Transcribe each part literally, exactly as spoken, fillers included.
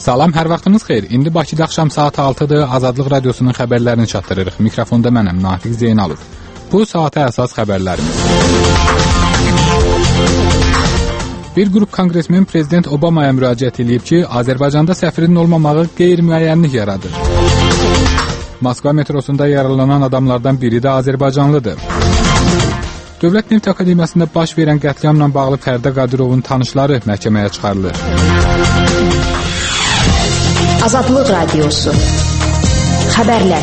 Salam, hər vaxtınız xeyir. İndi Bakıda axşam saat altıdır. Azadlıq Radiosunun xəbərlərini çatdırırıq. Mikrofonda mənəm, Natiq Zeynalov. Bu saata əsas xəbərlərimiz. Bir qrup konqresmen Prezident Obamaya müraciət edib ki, Azərbaycanda səfirin olmamağı qeyri-müəyyənlik yaradır. Moskva metrosunda yaralanan adamlardan biri də Azərbaycanlıdır. Dövlət Neft Akademiyasında baş verən qətliamla bağlı Fərdə Qadirovun tanışları məhkəməyə çıxarılır. Azadlıq Radiosu. Xəbərlər.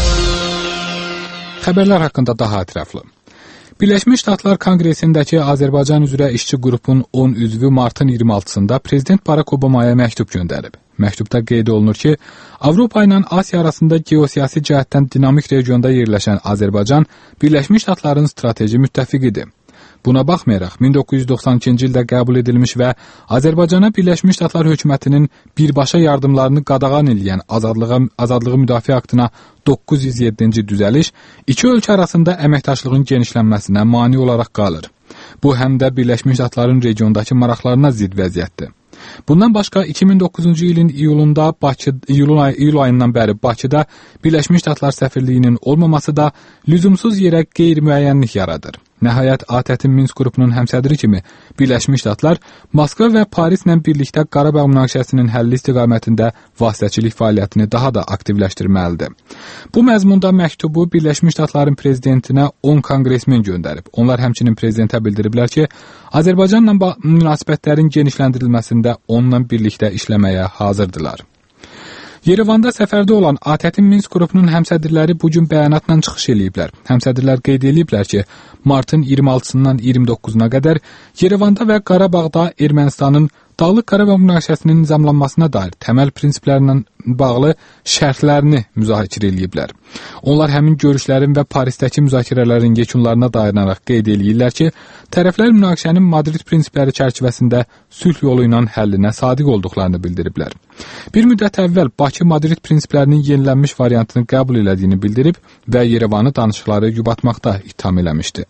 Xəbərlər haqqında daha ətraflı. Birləşmiş Ştatlar Konqresindəki Azərbaycan üzrə işçi qrupun on üzvü martın iyirmi altısında Prezident Barack Obamaya məktub göndərib. Məktubda qeyd olunur ki, Avropa ilə Asiya arasında geosiyasi cəhətdən dinamik regionda yerləşən Azərbaycan Birləşmiş Ştatların strateji müttəfiqidir. Buna baxmayaraq, min doqquz yüz doxsan ikinci ildə qəbul edilmiş və Azərbaycana Birləşmiş Ştatlar hökumətinin birbaşa yardımlarını qadağan edən azadlığa, azadlığı müdafiə aktına doqquz yüz yeddinci düzəliş iki ölkə arasında əməkdaşlığın genişlənməsinə mane olaraq qalır. Bu həm də Birləşmiş Ştatların regiondakı maraqlarına zidd vəziyyətdir. Bundan başqa iki min doqquzuncu ilin iyulunda Bakı iyul, ay, iyul ayından bəri Bakıda Birləşmiş Ştatlar səfirliyinin olmaması da lüzumsuz yerə qeyri-müəyyənlik yaradır. Nəhayət, A T Ə-tin Minsk qrupunun həmsədri kimi Birləşmiş Ştatlar Moskva və Parislə birlikdə Qarabağ münaqişəsinin həlli istiqamətində vasitəçilik fəaliyyətini daha da aktivləşdirməlidir. Bu məzmunda məktubu Birləşmiş Ştatların prezidentinə on konqresmen göndərib. Onlar həmçinin prezidentə bildiriblər ki, Azərbaycanla münasibətlərin genişləndirilməsində onunla birlikdə işləməyə hazırdılar. Yerevanda səfərdə olan A T Ə-tin Minsk qrupunun həmsədrləri bugün bəyanatla çıxış ediblər. Həmsədrlər qeyd ediblər ki, martın iyirmi altısından iyirmi doqquzuna qədər Yerevanda və Qarabağda Ermənistanın Dağlıq Qarabağ münaqişəsinin nizamlanmasına dair təməl prinsiplərlə bağlı şərtlərini müzakirə ediblər. Onlar həmin görüşlərin və Parisdəki müzakirələrin yekunlarına dayanaraq qeyd edirlər ki, tərəflər münaqişənin Madrid prinsipləri çərçivəsində sülh yolu ilə həllinə sadiq olduqlarını bildiriblər. Bir müddət əvvəl Bakı Madrid prinsiplərinin yenilənmiş variantını qəbul elədiyini bildirib və Yerevanı danışıqları yubatmaqda ittiham eləmişdi.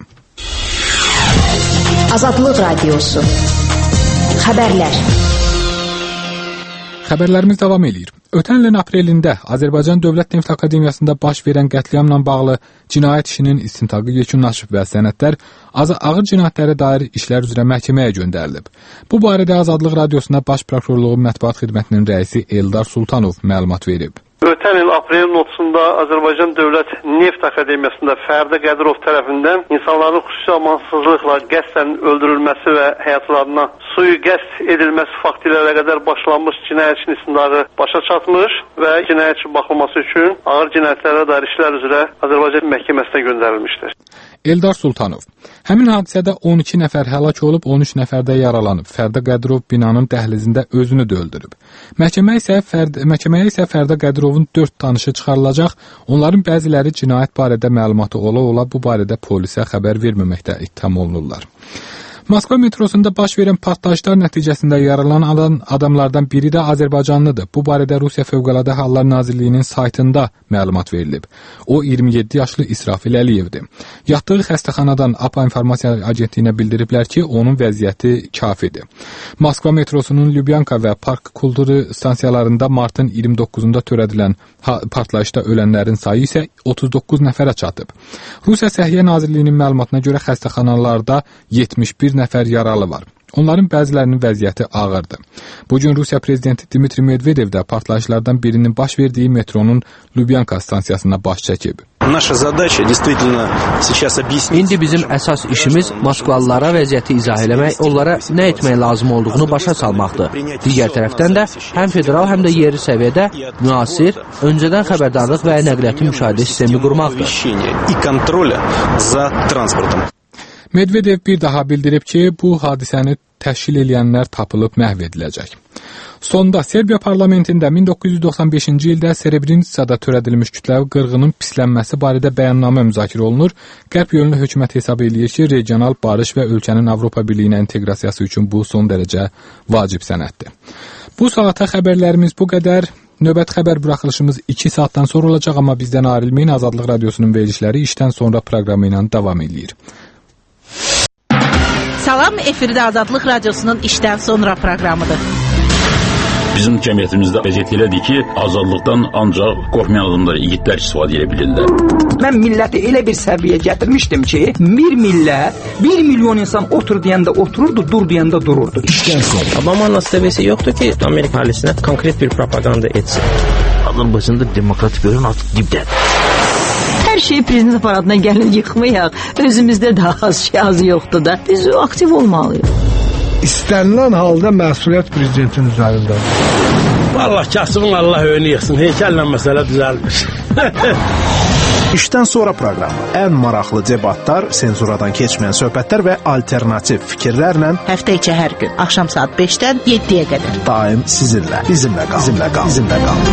Azadlıq Radiosu. Xəbərlər. Xəbərlərimiz davam edir. Ötən ilin aprelində Azərbaycan Dövlət Neft Akademiyasında baş verən qətliamla bağlı cinayət işinin istintaqı yekunlaşıb və sənədlər ağır cinayətlərə dair işlər üzrə məhkəməyə göndərilib. Bu barədə Azadlıq Radiosuna Baş Prokurorluğun Mətbuat Xidmətinin rəisi Eldar Sultanov məlumat verib. Ötən il aprelin otuzunda Azərbaycan Dövlət Neft Akademiyasında Fərdə Qədirov tərəfindən insanların xüsusi amansızlıqla qəsdən öldürülməsi və həyatlarına sui-qəsd edilməsi faktı ilə qədər başlanmış cinayət işinin istintaqı başa çatmış və cinayət işi baxılması üçün ağır cinayətlərə dair işlər üzrə Azərbaycan məhkəməsinə göndərilmişdir. Eldar Sultanov. Həmin hadisədə on iki nəfər həlak olub, on üç nəfər də yaralanıb. Fərdə Qədirov binanın dəhlizində özünü də öldürüb. Məhkəmə isə Fərdə, məhkəməyə isə Fərdə Qədirovun dörd tanışı çıxarılacaq. Onların bəziləri cinayət barədə məlumatı ola-ola bu barədə polisə xəbər verməməkdə ittiham olunurlar. Moskva metrosunda baş verən partlayışlar nəticəsində yaralanan adamlardan biri də Azərbaycanlıdır. Bu barədə Rusiya Fövqəladə Hallar Nazirliyinin saytında məlumat verilib. O iyirmi yeddi yaşlı İsrafil Əliyevdir. Yatdığı xəstəxanadan A P A İnformasiya Agentliyinə bildiriblər ki, onun vəziyyəti kafidir. Moskva metrosunun Lubyanka və Park Kulturu stansiyalarında martın iyirmi doqquzunda törədilən partlayışda ölənlərin sayı isə otuz doqquz nəfərə çatıb. Rusiya Səhiyyə Nazirliyinin məlumatına görə xəstəxanalarda yetmiş bir nəfər yaralı var. Onların bəzilərinin vəziyyəti ağırdır. Bugün Rusiya prezidenti Dmitri Medvedev də partlayışlardan birinin baş verdiyi metronun Lubyanka stansiyasına baş çəkib. İndi bizim əsas işimiz Moskvalılara vəziyyəti izah eləmək, onlara nə etmək lazım olduğunu başa salmaqdır. Digər tərəfdən də həm federal, həm də yerli səviyyədə müasir, öncədən xəbərdarlıq və nəqliyyatı müşahidə sistemi qurmaqdır. Medvedev bir daha bildirib ki, bu hadisəni təşkil edənlər tapılıb məhv ediləcək. Sonda Serbiya parlamentində min doqquz yüz doxsan beşinci ildə Srebrenicada törədilmiş kütləvi qırğının pislənməsi barədə bəyannamə müzakirə olunur. Qərb yönlü hökumət hesab edir ki, regional barış və ölkənin Avropa Birliyinə inteqrasiyası üçün bu son dərəcə vacib sənəddir. Bu saata xəbərlərimiz bu qədər. Növbət xəbər buraxılışımız iki saatdan sonra olacaq, amma bizdən ayrılmayın. Azadlıq Radiosunun verilişləri işdən sonra proqramı ilə davam edir. Salam, efirdə Azadlıq Radiosunun işdən sonra proqramıdır. Bizim cəmiyyətimizdə vəziyyət elədir ki, azadlıqdan ancaq qorxmayan adamlar, igidlər istifadə edə bilirlər. Mən milləti elə bir səviyyəyə gətirmişdim ki, bir millət, bir milyon insan otur deyəndə otururdu, dur deyəndə dururdu. Obama'nın seviyesi yoktu ki Amerika ailesine konkret bir propaganda etsin. Azərbaycanda demokratik görün artıq dibdədir. Hər şey prezident aparatına gəlin yıxmayaq. Özümüzdə də az şey az yoxdur da. Biz aktiv olmalıyıq. İstənilən halda məsuliyyət prezidentin üzərindədir. Vallahi kasımın Allah önünü yıxsın. Heykəllə məsələ düzəlmiş. İşdən sonra proqramı. Ən maraqlı debatlar, senzuradan keçməyən söhbətlər və alternativ fikirlərlə həftə içi hər gün axşam saat beşdən yeddiyə qədər daim sizinlə. Bizimlə qal. Bizimlə qal. Bizimlə qal.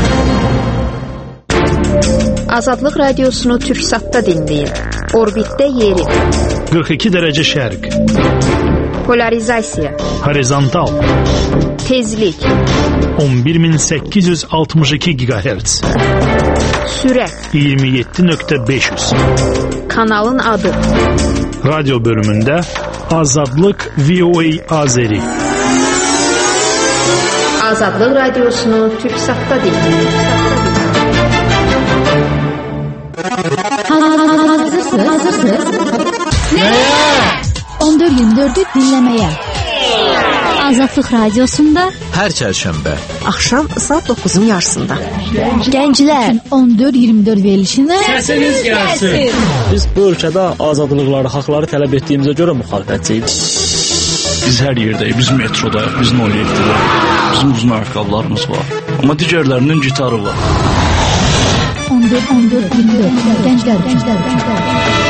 Azadlıq radiosunu Türksatda dinləyin. Orbitdə yeri. qırx iki dərəcə şərq. Polarizasiya. Horizontal. Tezlik. on bir min səkkiz yüz altmış iki gigahertz. Sürət. iyirmi yeddi nöqtə beş yüz. Kanalın adı. Radyo bölümündə Azadlıq V O A Azeri. Azadlıq radiosunu Türksatda dinləyin. Hazırsınız? Hazırsınız? Nəyə? on dörd iyirmi dördü dinləməyə. Azadlıq radiosunda hər çərşənbə axşam saat doqquzun yarısında. Gənclər on dörd iyirmi dörd verilişinə səsiniz gəlsin. Biz bu ölkədə azadlıqları, haqları tələb etdiyimizə görə müxalifətçiyiz. Biz hər yerdəyik, biz metrodayıq, biz noliyetdəyik. Bizim uzun ayaqqabılarımız var. Amma digərlərinin gitarı var. on dörd on dörd iyirmi dörd Gənclər, gənclər, gənclər.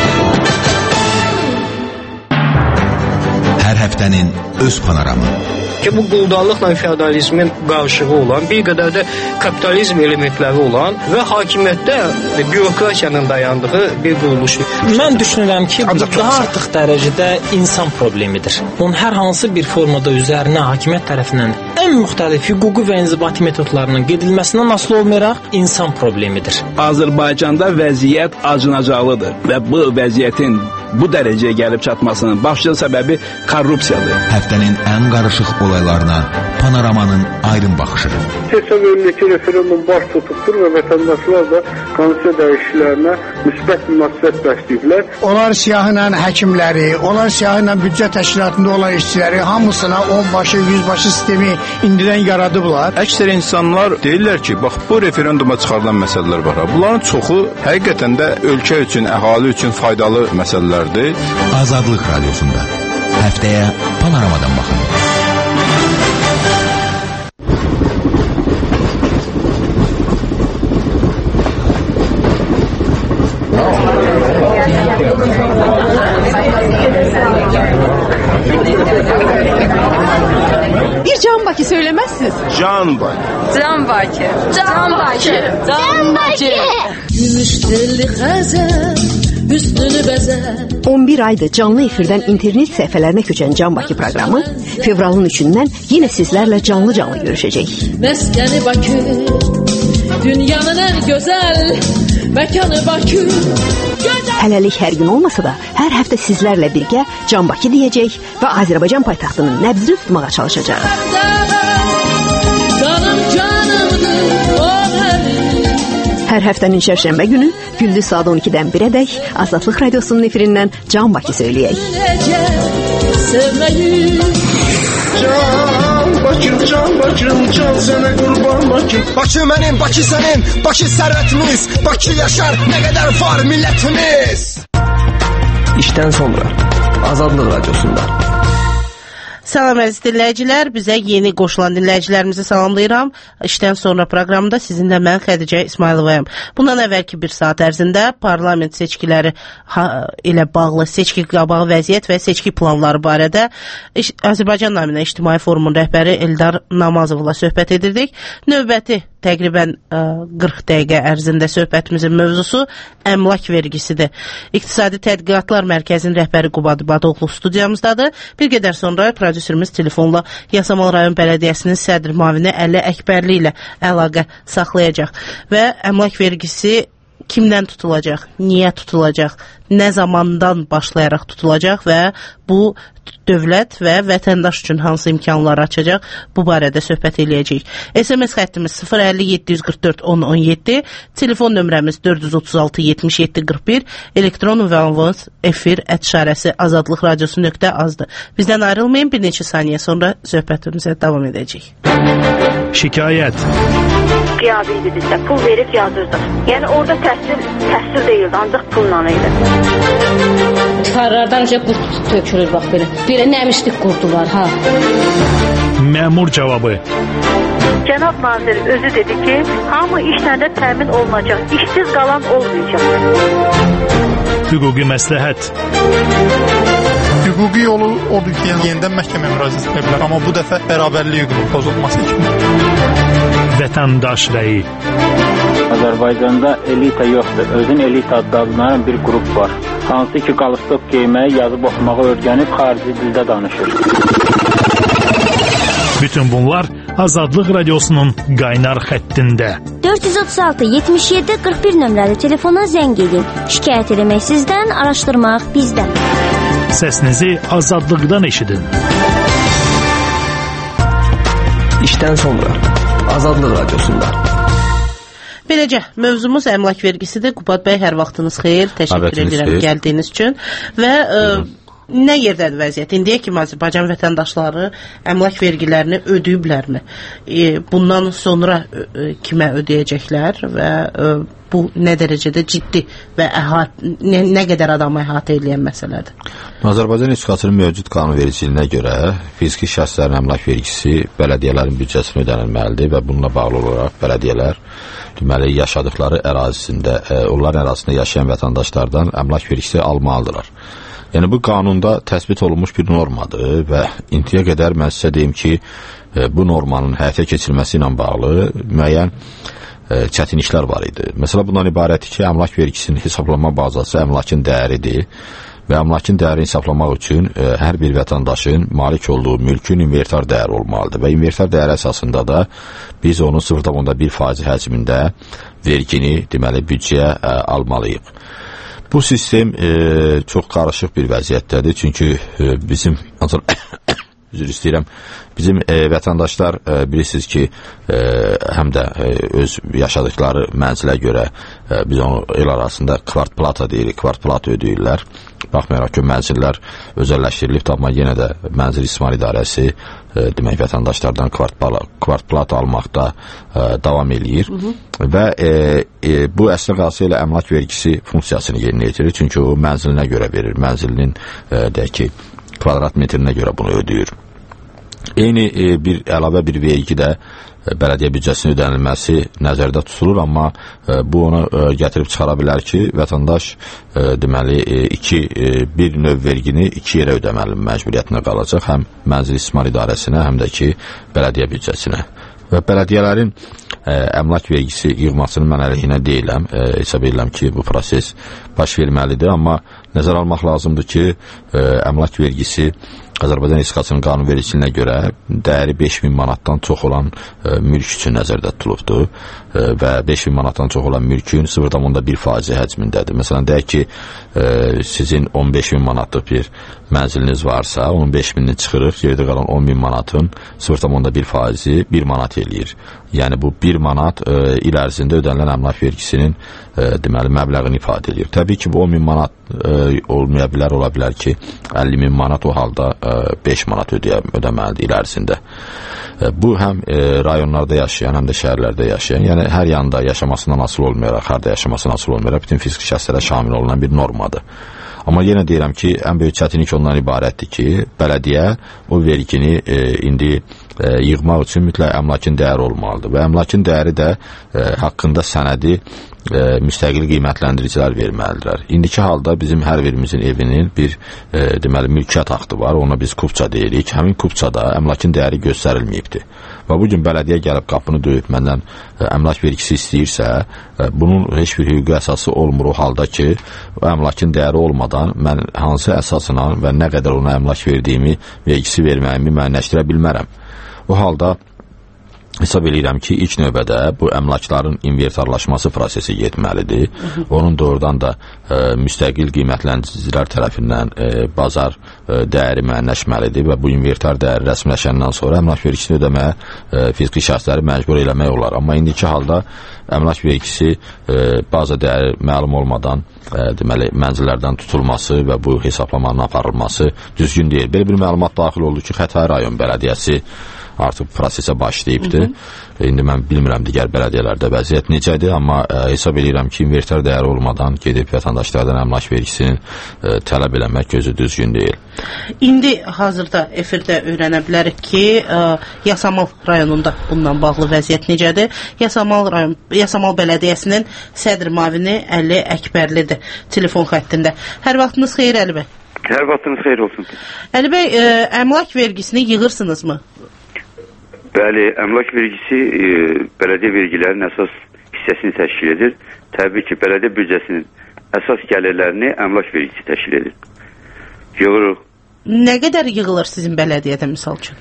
Hər həftənin öz panoramı. Ki bu quldarlıqla feodalizmin qarışığı olan, bir qədər də kapitalizm elementləri olan və hakimiyyətdə bürokrasiyanın dayandığı bir quruluş. Mən düşünürəm ki, bu daha artıq dərəcədə insan problemidir. Bunun hər hansı bir formada üzərinə hakimiyyət tərəfindən ən müxtəlif hüquqi və inzibati metodlarının gedilməsindən asılı olmayaraq insan problemidir. Azərbaycanda vəziyyət acınacaqlıdır və bu vəziyyətin bu dərəcəyə gəlib çatmasının başlıca səbəbi korrupsiyadır. Həftənin ən qarışıq olaylarına panoramanın ayrım baxışı. Keçən önündəki referendum baş tutubdur və vətəndaşlar da konstitusiya dəyişikliklərinə müsbət münasibət bəsləyiblər. Onlar siyahıyla həkimləri, onlar siyahıyla büdcə təşkilatında olan işçiləri hamısına onbaşı, yüzbaşı sistemi indidən yaradıblar. Əksər insanlar deyirlər ki, bax bu referenduma çıxarılan məsələlər var. Bunların çoxu həqiqətən də ölkə üçün, əhali üçün faydalı məsələlərdir. Azadlıq radiosunda həftəyə panoramadan baxın. Bir Can Baki söylemezsiniz. Can Baki. Can Baki. Can Baki. Can Baki. Gümüş telli xəzər, üstünü bəzər. on bir aydır canlı efirdən internet səhifələrinə köçən Can Baki proqramı fevralın üçündən yenə sizlərlə canlı-canlı görüşəcək. Məskəni Bakı, dünyanın ən gözəl məkanı Bakı. Hələlik hər gün olmasa da, hər həftə sizlərlə birgə Can Baki deyəcək və Azərbaycan paytaxtının nəbzini tutmağa çalışacaq. Canım canımdır, o mənim. Hər həftənin şərşənbə günü gündüz saat on ikidən birədək Azadlıq radiosunun efirindən Can Baki söyləyək. Can Bakım, can Bakım, can sənə qurban Bakım. Bakı mənim, Bakı sənin, Bakı sərvətimiz, Bakı yaşar, nə qədər var millətimiz. İşdən sonra Azadlıq radiosunda. Salam əziz dinləyicilər, bizə yeni qoşulan dinləyicilərimizi salamlayıram. İşdən sonra proqramda sizinlə mən Xədicə İsmayılovayam. Bundan əvvəlki bir saat ərzində parlament seçkiləri ilə bağlı seçki qabağı vəziyyət və seçki planları barədə Azərbaycan naminə İctimai Forumun rəhbəri Eldar Namazovla söhbət edirdik. Növbəti təqribən qırx dəqiqə ərzində söhbətimizin mövzusu əmlak vergisidir. İqtisadi Tədqiqatlar Mərkəzinin rəhbəri Qubad Badoğlu studiyamızdadır. Bir qədər sonra prodüserimiz telefonla Yasamal rayon Bələdiyyəsinin sədr müavini Əli Əkbərli ilə əlaqə saxlayacaq və əmlak vergisi kimdən tutulacaq, niyə tutulacaq, nə zamandan başlayaraq tutulacaq və bu dövlət və vətəndaş üçün hansı imkanlar açacaq, bu barədə söhbət eləyəcəyik. S M S xəttimiz sıfır əlli yeddi yüz qırx dörd on on yeddi, telefon nömrəmiz dörd yüz otuz altı yetmiş yeddi qırx bir, elektron ünvanımız efir ət işarəsi azadlıq radiosu nöqtə azdır. Bizdən ayrılmayın, bir neçə saniyə sonra söhbətimizə davam edəcəyik. Şikayət. Qiyabi idi bizdə, pul verib yazırdı. Yəni orada təhsil, təhsil deyildi, ancaq pulla idi. Çıxarlardan önce qurt tökülür, bax belə. Belə nəmişlik qurdu var, ha. Məmur cavabı. Cənab nazir özü dedi ki, hamı işlərdə təmin olunacaq, işsiz qalan olmayacaq. Hüquqi məsləhət. Hüquqi yolu odur ki, yəni yenidən məhkəməyə müraciət edə bilər, amma bu dəfə bərabərlik hüququnun pozulması kimi. Vətəndaş rəyi. Azərbaycanda elita yoxdur. Özün elita adlanan bir qrup var. Hansı ki, qalstok geyməyi, yazıb oxumağı öyrənib xarici dildə danışır. Bütün bunlar Azadlıq Radiosunun qaynar xəttində. dörd yüz otuz altı yetmiş yeddi qırx bir nömrəli telefona zəng edin. Şikayət eləmək sizdən, araşdırmaq bizdən. Səsinizi azadlıqdan eşidin. İşdən sonra Azadlıq Radiosunda. Beləcə, mövzumuz əmlak vergisidir. Qubad bəy, hər vaxtınız xeyir. Təşəkkür edirəm gəldiyiniz üçün. Və ə, nə yerdədir vəziyyət? İndiyə kimi Azərbaycan vətəndaşları əmlak vergilərini ödəyiblərmi? E, bundan sonra ə, kimə ödəyəcəklər və ə, bu nə dərəcədə ciddi və əhat, nə, nə qədər adamı əhatə edən məsələdir? Azərbaycan Respublikasının mövcud qanunvericiliyinə görə fiziki şəxslərin əmlak vergisi bələdiyyələrin büdcəsinə ödənilməlidir və bununla bağlı olaraq bələdiyyələr deməli yaşadıkları ərazisində, e, onların ərazisində yaşayan vətəndaşlardan əmlak vergisi almalıdırlar. Yəni bu qanunda təsbit olunmuş bir normadır və indiyə qədər mən sizə deyim ki, e, bu normanın həyata keçirilməsi ilə bağlı müəyyən e, çətinliklər var idi. Məsələ bundan ibarətdir ki, əmlak vergisinin hesablama bazası əmlakın dəyəridir və əmlakın dəyərini hesablamaq üçün e, hər bir vətəndaşın malik olduğu mülkün inventar dəyəri olmalıdır və inventar dəyəri əsasında da biz onun sıfır tam bir faiz həcmində vergini deməli büdcəyə e, almalıyıq. Bu sistem e, çox qarışıq bir vəziyyətdədir, çünki e, bizim üzr istəyirəm, bizim e, vətəndaşlar e, bilirsiniz ki, e, həm də e, öz yaşadıkları mənzilə görə e, biz onu el arasında kvart plata deyirik, kvart plata ödəyirlər. Baxmayaraq ki, mənzillər özəlləşdirilib, amma yenə də Mənzil İstismar İdarəsi e, demək vətəndaşlardan kvart, kvart plata almaqda e, davam eləyir. Hı -hı. Və e, e, bu əslə qalsa ilə əmlak vergisi funksiyasını yerinə yetirir, çünki o mənzilinə görə verir, mənzilinin e, deyək ki, kvadrat metrinə görə bunu ödəyir. Eyni e, bir əlavə bir vergi də e, bələdiyyə büdcəsinə ödənilməsi nəzərdə tutulur, amma e, bu onu e, gətirib çıxara bilər ki, vətəndaş e, deməli e, iki e, bir növ vergini iki yerə ödəməli məcburiyyətinə qalacaq, həm Mənzil İstismar İdarəsinə, həm də ki, bələdiyyə büdcəsinə. Və bələdiyyələrin ə, əmlak vergisi yığmasını mən əleyhinə deyiləm. E, hesab edirəm ki, bu proses baş verməlidir, amma nəzər almaq lazımdır ki, ə, əmlak vergisi Azərbaycan Respublikasının qanunvericiliyinə görə dəyəri beş min manatdan çox olan ə, mülk üçün nəzərdə tutulubdur ə, və beş min manatdan çox olan mülkün sıfır tam bir faizi həcmindədir. Məsələn, deyək ki, ə, sizin on beş min manatlıq bir mənziliniz varsa, on beş minini çıxırıq, yerdə qalan on min manatın sıfır tam bir faizi bir manat eləyir. Yəni bu bir manat ə, il ərzində ödənilən əmlak vergisinin ə, deməli məbləğini ifadə edir. Təbii ki, bu on min manat ə, olmaya bilər, ola bilər ki, əlli min manat o halda ə, beş manat ödeyə, ödəməlidir il ərzində. Ə, bu həm ə, rayonlarda yaşayan, həm də şəhərlərdə yaşayan, yəni hər yanda yaşamasından asılı olmayaraq, harda yaşamasından asılı olmayaraq bütün fiziki şəxslərə şamil olunan bir normadır. Amma yenə deyirəm ki, ən böyük çətinlik ondan ibarətdir ki, bələdiyyə o vergini e, indi e, yığmaq üçün mütləq əmlakın dəyəri olmalıdır və əmlakın dəyəri də e, haqqında sənədi e, müstəqil qiymətləndiricilər verməlidirlər. İndiki halda bizim hər birimizin evinin bir e, deməli mülkiyyət haqqı var, ona biz kupça deyirik. Həmin kupçada əmlakın dəyəri göstərilməyibdir. Və bugün bələdiyyə gəlib qapını döyüb məndən ə, əmlak vergisi istəyirsə, ə, bunun heç bir hüquqi əsası olmur o halda ki, əmlakın dəyəri olmadan mən hansı əsasına və nə qədər ona əmlak verdiyimi, vergisi verməyimi müəyyənləşdirə bilmərəm. O halda hesab edirəm ki, ilk növbədə bu əmlakların inventarlaşması prosesi getməlidir. Onun doğrudan da e, müstəqil qiymətləndiricilər tərəfindən e, bazar e, dəyəri müəyyənləşməlidir və bu inventar dəyəri rəsmiləşəndən sonra əmlak vergisini ödəməyə e, fiziki şəxsləri məcbur eləmək olar. Amma indiki halda əmlak vergisi e, baza dəyəri məlum olmadan e, deməli mənzillərdən tutulması və bu hesablamanın aparılması düzgün deyil. Belə bir məlumat daxil oldu ki, Xətai rayon bələdiyyəsi artıq prosesə başlayıbdır. İndi mən bilmirəm digər bələdiyyələrdə vəziyyət necədir, amma e, hesab edirəm ki, inventar dəyəri olmadan gedib vətəndaşlardan əmlak vergisini e, tələb eləmək gözü düzgün deyil. İndi hazırda efirdə öyrənə bilərik ki, e, Yasamal rayonunda bundan bağlı vəziyyət necədir? Yasamal rayon, Yasamal bələdiyyəsinin sədr müavini Əli Əkbərlidir telefon xəttində. Hər vaxtınız xeyir Əli bəy. Hər vaxtınız xeyir olsun. Əli bəy, e, əmlak vergisini yığırsınızmı? Bəli, əmlak vergisi e, bələdiyyə vergilərinin əsas hissəsini təşkil edir. Təbii ki, bələdiyyə büdcəsinin əsas gəlirlərini əmlak vergisi təşkil edir. Yığırıq. Nə qədər yığılır sizin bələdiyyədə misal üçün?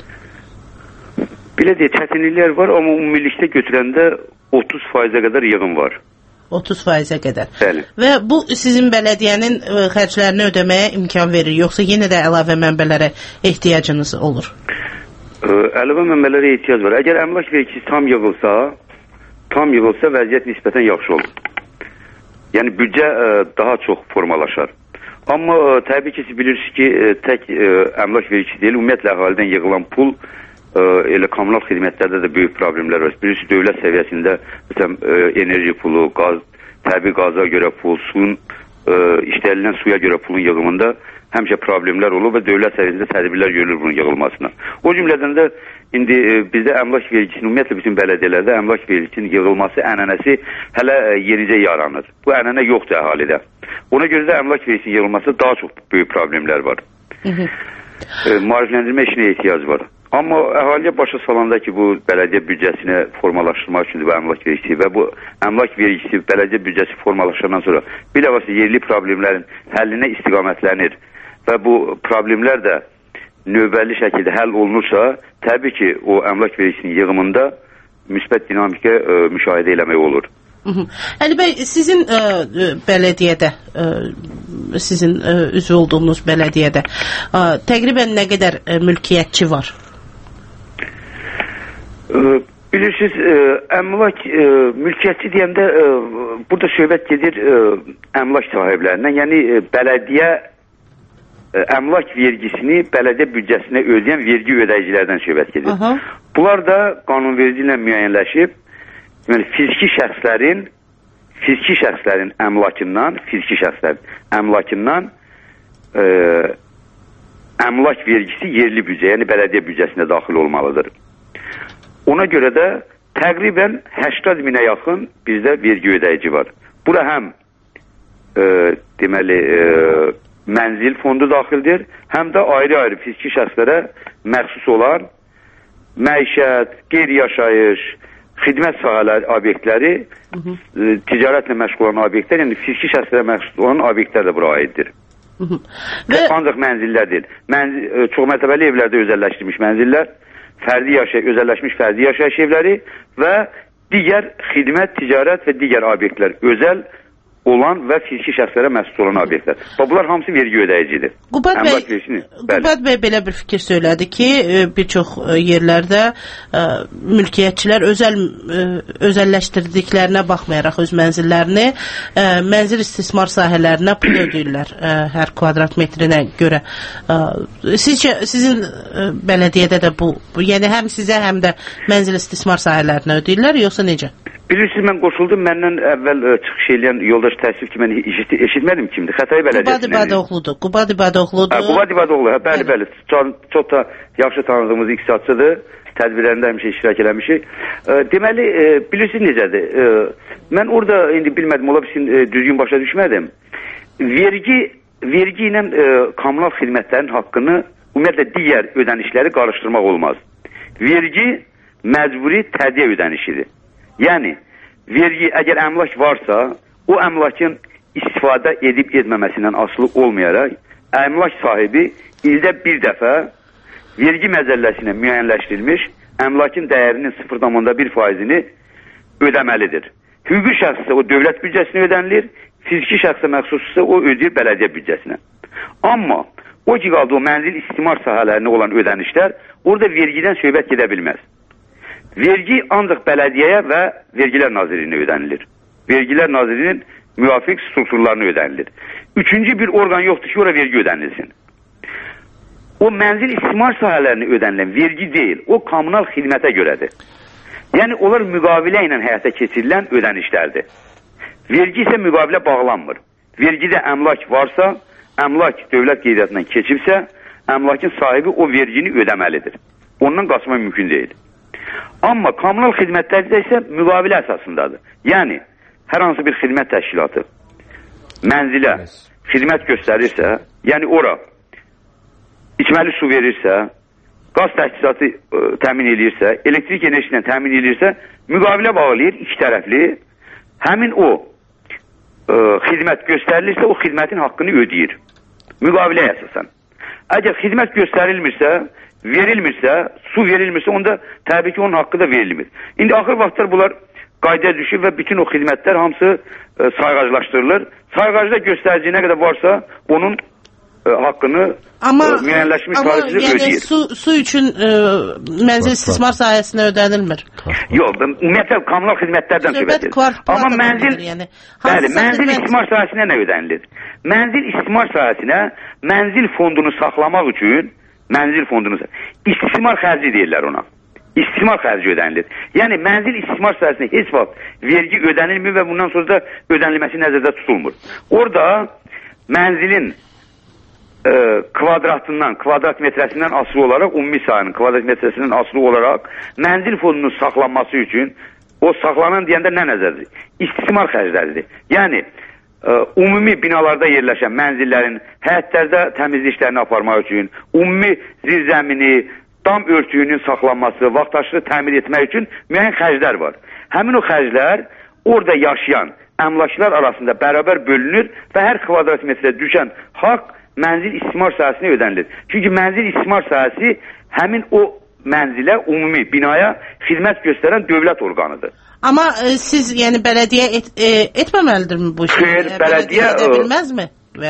Belə deyə çətinliklər var, amma ümumilikdə götürəndə otuz faizə qədər yığım var. otuz faizə qədər. Bəli. Və bu sizin bələdiyyənin ə, xərclərini ödəməyə imkan verir, yoxsa yenə də əlavə mənbələrə ehtiyacınız olur? Əlavə mənbələrə ehtiyac var. Əgər əmlak vergisi tam yığılsa, tam yığılsa vəziyyət nisbətən yaxşı olur. Yəni büdcə ə, daha çox formalaşar. Amma ə, təbii ki, siz bilirsiniz ki, ə, tək ə, əmlak vergisi deyil, ümumiyyətlə əhalidən yığılan pul ə, elə kommunal xidmətlərdə də böyük problemlər var. Bilirsiniz, dövlət səviyyəsində məsələn ə, enerji pulu, qaz, təbii qaza görə pul, suyun ə, işlədilən suya görə pulun yığımında həmişə problemlər olur və dövlət səviyyəsində tədbirlər görülür bunun yığılmasına. O cümlədən də indi e, bizdə əmlak vergisinin, ümumiyyətlə bütün bələdiyyələrdə əmlak vergisinin yığılması ənənəsi hələ e, yenicə yaranır. Bu ənənə yoxdur əhalidə. Ona görə də əmlak vergisinin yığılması daha çox böyük problemlər var. Hı -hı. E, maarifləndirmə işinə ehtiyac var. Amma əhaliyə başa salanda ki, bu bələdiyyə büdcəsini formalaşdırmaq üçündür bu əmlak vergisi və bu əmlak vergisi, bələdiyyə büdcəsi formalaşandan sonra bilavasitə yerli problemlərin həllinə istiqamətlənir və bu problemlər də növbəli şəkildə həll olunursa, təbii ki, o əmlak vergisinin yığımında müsbət dinamikə ə, müşahidə eləmək olur. Hı -hı. Əli bəy, sizin ə, bələdiyyədə, ə, sizin ə, üzv olduğunuz bələdiyyədə ə, təqribən nə qədər ə, mülkiyyətçi var? Ə, bilirsiniz, ə, əmlak ə, mülkiyyətçi deyəndə ə, burada söhbət gedir ə, əmlak sahiblərindən, yəni ə, bələdiyyə əmlak vergisini bələdiyyə büdcəsinə ödəyən vergi ödəyicilərdən söhbət gedir. Aha. Bunlar da qanunverici ilə müəyyənləşib, yəni fiziki şəxslərin fiziki şəxslərin əmlakından, fiziki şəxslərin əmlakından ə, əmlak vergisi yerli büdcə, yəni bələdiyyə büdcəsinə daxil olmalıdır. Ona görə də təqribən səksən minə yaxın bizdə vergi ödəyici var. Bura həm ə, deməli ə, mənzil fondu daxildir, həm də ayrı-ayrı fiziki şəxslərə məxsus olan məişət, qeyri-yaşayış, xidmət sahələri obyektləri, hı -hı. E, ticarətlə məşğul olan obyektlər, yəni fiziki şəxslərə məxsus olan obyektlər də bura aiddir. Hı -hı. Və... Ancaq mənzillər deyil. Mənzil, e, çox mərtəbəli evlərdə özəlləşdirilmiş mənzillər, fərdi yaşay özəlləşmiş fərdi yaşayış evləri və digər xidmət, ticarət və digər obyektlər özəl olan və fiziki şəxslərə məxsus olan obyektlər. Bunlar hamısı vergi ödəyicidir. Qubad bəy, Qubad bəy belə bir fikir söylədi ki, bir çox yerlərdə ə, mülkiyyətçilər özəl ə, özəlləşdirdiklərinə baxmayaraq öz mənzillərini ə, mənzil istismar sahələrinə pul ödəyirlər ə, hər kvadrat metrinə görə. Ə, sizcə sizin ə, bələdiyyədə də bu, bu, yəni həm sizə həm də mənzil istismar sahələrinə ödəyirlər, yoxsa necə? Bilirsiniz, mən qoşuldum, məndən əvvəl ə, çıxış eləyən yoldaş təəssüf ki, mən eşit, eşitmədim kimdir. Xətai bələdiyyəsindən. Qubad İbadoğludur. Qubad İbadoğludur. Hə, Qubad İbadoğlu, hə, bəli, bəli. Çox, çox da yaxşı tanıdığımız iqtisadçıdır. Tədbirlərində həmişə iştirak eləmişik. E, deməli, e, bilirsiniz necədir? E, mən orada indi bilmədim, ola bilsin, e, düzgün başa düşmədim. Vergi, vergi ilə e, kommunal xidmətlərin haqqını, ümumiyyətlə digər ödənişləri qarışdırmaq olmaz. Vergi məcburi tədiyyə ödənişidir. Yəni, vergi, əgər əmlak varsa, o əmlakın istifadə edib etməməsindən asılı olmayaraq, əmlak sahibi ildə bir dəfə vergi məzəlləsinə müəyyənləşdirilmiş əmlakın dəyərinin sıfır nöqtə bir faizini ödəməlidir. Hüquqi şəxssə o dövlət büdcəsinə ödənilir, fiziki şəxsə məxsussə o ödəyir bələdiyyə büdcəsinə. Amma o ki qaldı o mənzil istismar sahələrinə olan ödənişlər orada vergidən söhbət gedə bilməz. Vergi ancaq bələdiyyəyə və Vergilər Nazirliyinə ödənilir. Vergilər Nazirliyinin müvafiq strukturlarına ödənilir. Üçüncü bir orqan yoxdur ki, ora vergi ödənilsin. O mənzil istismar sahələrinə ödənilən vergi deyil, o kommunal xidmətə görədir. Yəni, onlar müqavilə ilə həyata keçirilən ödənişlərdir. Vergi isə müqavilə bağlanmır. Vergidə əmlak varsa, əmlak dövlət qeydiyyatından keçibsə, əmlakın sahibi o vergini ödəməlidir. Ondan qaçmaq mümkün deyil. Amma kommunal xidmətlərdə isə müqavilə əsasındadır. Yəni, hər hansı bir xidmət təşkilatı mənzilə xidmət göstərirsə, yəni ora içməli su verirsə, qaz təchizatı ə, təmin edirsə, elektrik enerjisindən təmin edirsə, müqavilə bağlayır iki tərəfli. Həmin o ə, xidmət göstərilirsə, o xidmətin haqqını ödəyir. Müqaviləyə əsasən. Əgər xidmət göstərilmirsə, verilmirsə, su verilmirsə, onda təbii ki, onun haqqı da verilmir. İndi axır vaxtlar bunlar qaydaya düşür və bütün o xidmətlər hamısı ə, sayğaclaşdırılır. Sayğacda göstərici nə qədər varsa, onun ə, haqqını amma, ə, müəyyənləşmiş amma, tarihçi yəni, ödəyir. Su, su üçün ə, mənzil istismar sahəsinə ödənilmir. Yox, ümumiyyətlə kommunal xidmətlərdən söhbət edir. Amma mənzil, yəni, bəli, mənzil istismar sahəsinə nə ödənilir? Mənzil istismar sahəsinə mənzil fondunu saxlamaq üçün mənzil fondunu istismar xərci deyirlər ona. İstismar xərci ödənilir. Yəni mənzil istismar sahəsinə heç vaxt vergi ödənilmir və bundan sonra da ödənilməsi nəzərdə tutulmur. Orada mənzilin e, kvadratından, kvadrat metrəsindən asılı olaraq, ümumi sahənin kvadrat metrəsindən asılı olaraq mənzil fondunun saxlanması üçün o saxlanan deyəndə nə nəzərdir? İstismar xərcləridir. Yəni Ə, ümumi binalarda yerləşən mənzillərin həyətlərdə təmizlik işlərini aparmaq üçün, ümumi zirzəmini, dam örtüyünün saxlanması, vaxtaşırı təmir etmək üçün müəyyən xərclər var. Həmin o xərclər orada yaşayan əmlakçılar arasında bərabər bölünür və hər kvadrat metrə düşən haqq mənzil istismar sahəsinə ödənilir. Çünki mənzil istismar sahəsi həmin o mənzilə, ümumi binaya xidmət göstərən dövlət orqanıdır. Amma e, siz, yəni bələdiyyə et, e, etməməlidirmi bu işi? Xeyr, bələdiyyə edə bilməzmi?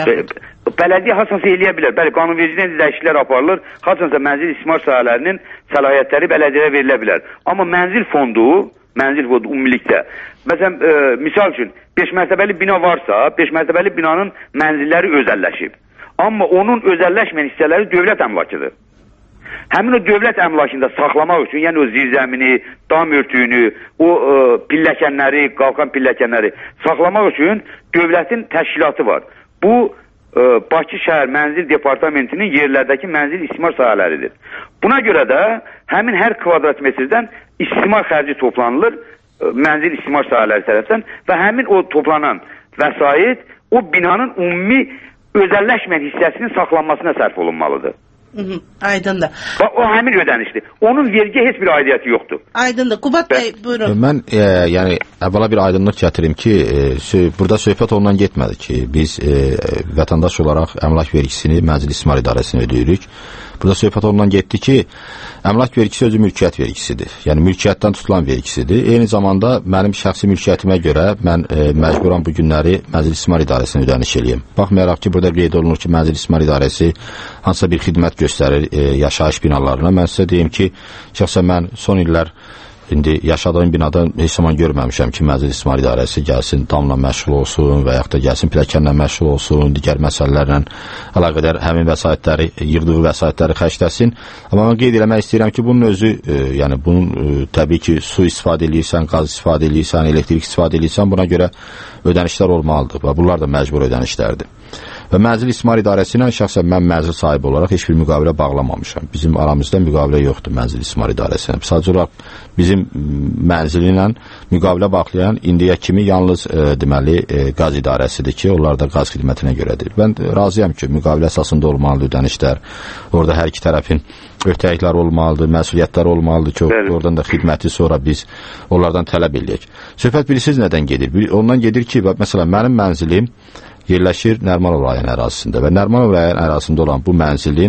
Bələdiyyə haçansa eləyə bilər. Bəli, qanunvericidən dəyişikliklər aparılır. Haçansa mənzil istismar sahələrinin səlahiyyətləri bələdiyyəyə verilə bilər. Amma mənzil fondu, mənzil fondu ümumilikdə, məsələn, e, misal üçün beş mərtəbəli bina varsa, beş mərtəbəli binanın mənzilləri özəlləşib. Amma onun özəlləşməyən hissələri dövlət əmlakıdır. Həmin o dövlət əmlakında saxlamaq üçün, yəni o zirzəmini, dam örtüyünü, o ə, pilləkənləri, qalxan pilləkənləri saxlamaq üçün dövlətin təşkilatı var. Bu ə, Bakı şəhər mənzil departamentinin yerlərdəki mənzil istismar sahələridir. Buna görə də həmin hər kvadrat metrdən istismar xərci toplanılır ə, mənzil istismar sahələri tərəfdən və həmin o toplanan vəsait o binanın ümumi özəlləşməyən hissəsinin saxlanmasına sərf olunmalıdır. Hı -hı, aydındır. Bax, o həmin ödənişdir. Onun vergiyə heç bir aidiyyəti yoxdur. Aydındır. Qubat bəy, buyurun. Mən e, yəni əvvəla bir aydınlıq gətirim ki, e, sö burada söhbət ondan getmədi ki, biz e, vətəndaş olaraq əmlak vergisini Mənzil İstismar İdarəsinə ödəyirik. Burada söhbət ondan getdi ki, əmlak vergisi özü mülkiyyət vergisidir. Yəni mülkiyyətdən tutulan vergisidir. Eyni zamanda mənim şəxsi mülkiyyətimə görə mən e, məcburam bu günləri Mənzil İstismar İdarəsinə ödəniş eləyim. Baxmayaraq ki, burada qeyd olunur ki, Mənzil İstismar İdarəsi hansısa bir xidmət göstərir e, yaşayış binalarına. Mən sizə deyim ki, şəxsən mən son illər İndi yaşadığım binada heç zaman görməmişəm ki, Mənzil İstismar İdarəsi gəlsin, damla məşğul olsun və yaxud da gəlsin pilləkənlə məşğul olsun, digər məsələlərlə əlaqədar həmin vəsaitləri, yığdığı vəsaitləri xərcləsin. Amma mən qeyd eləmək istəyirəm ki, bunun özü, e, yəni bunun e, təbii ki, su istifadə edirsən, qaz istifadə edirsən, elektrik istifadə edirsən, buna görə ödənişlər olmalıdır və bunlar da məcbur ödənişlərdir. Və Mənzil İstismar İdarəsi ilə şəxsən mən mənzil sahibi olaraq heç bir müqavilə bağlamamışam. Bizim aramızda müqavilə yoxdur Mənzil İstismar İdarəsi ilə. Sadəcə olaraq bizim mənzili ilə müqavilə bağlayan indiyə kimi yalnız e, deməli e, qaz idarəsidir ki, onlar da qaz xidmətinə görədir. Mən razıyam ki, müqavilə əsasında olmalıdır ödənişlər. Orada hər iki tərəfin öhdəlikləri olmalıdır, məsuliyyətləri olmalıdır ki, Bəli. Oradan da xidməti sonra biz onlardan tələb eləyək. Söhbət bilirsiniz nədən gedir? Ondan gedir ki, məsələn, mənim mənzilim yerləşir Nərimanov rayon ərazisində və Nərimanov rayon ərazisində olan bu mənzilin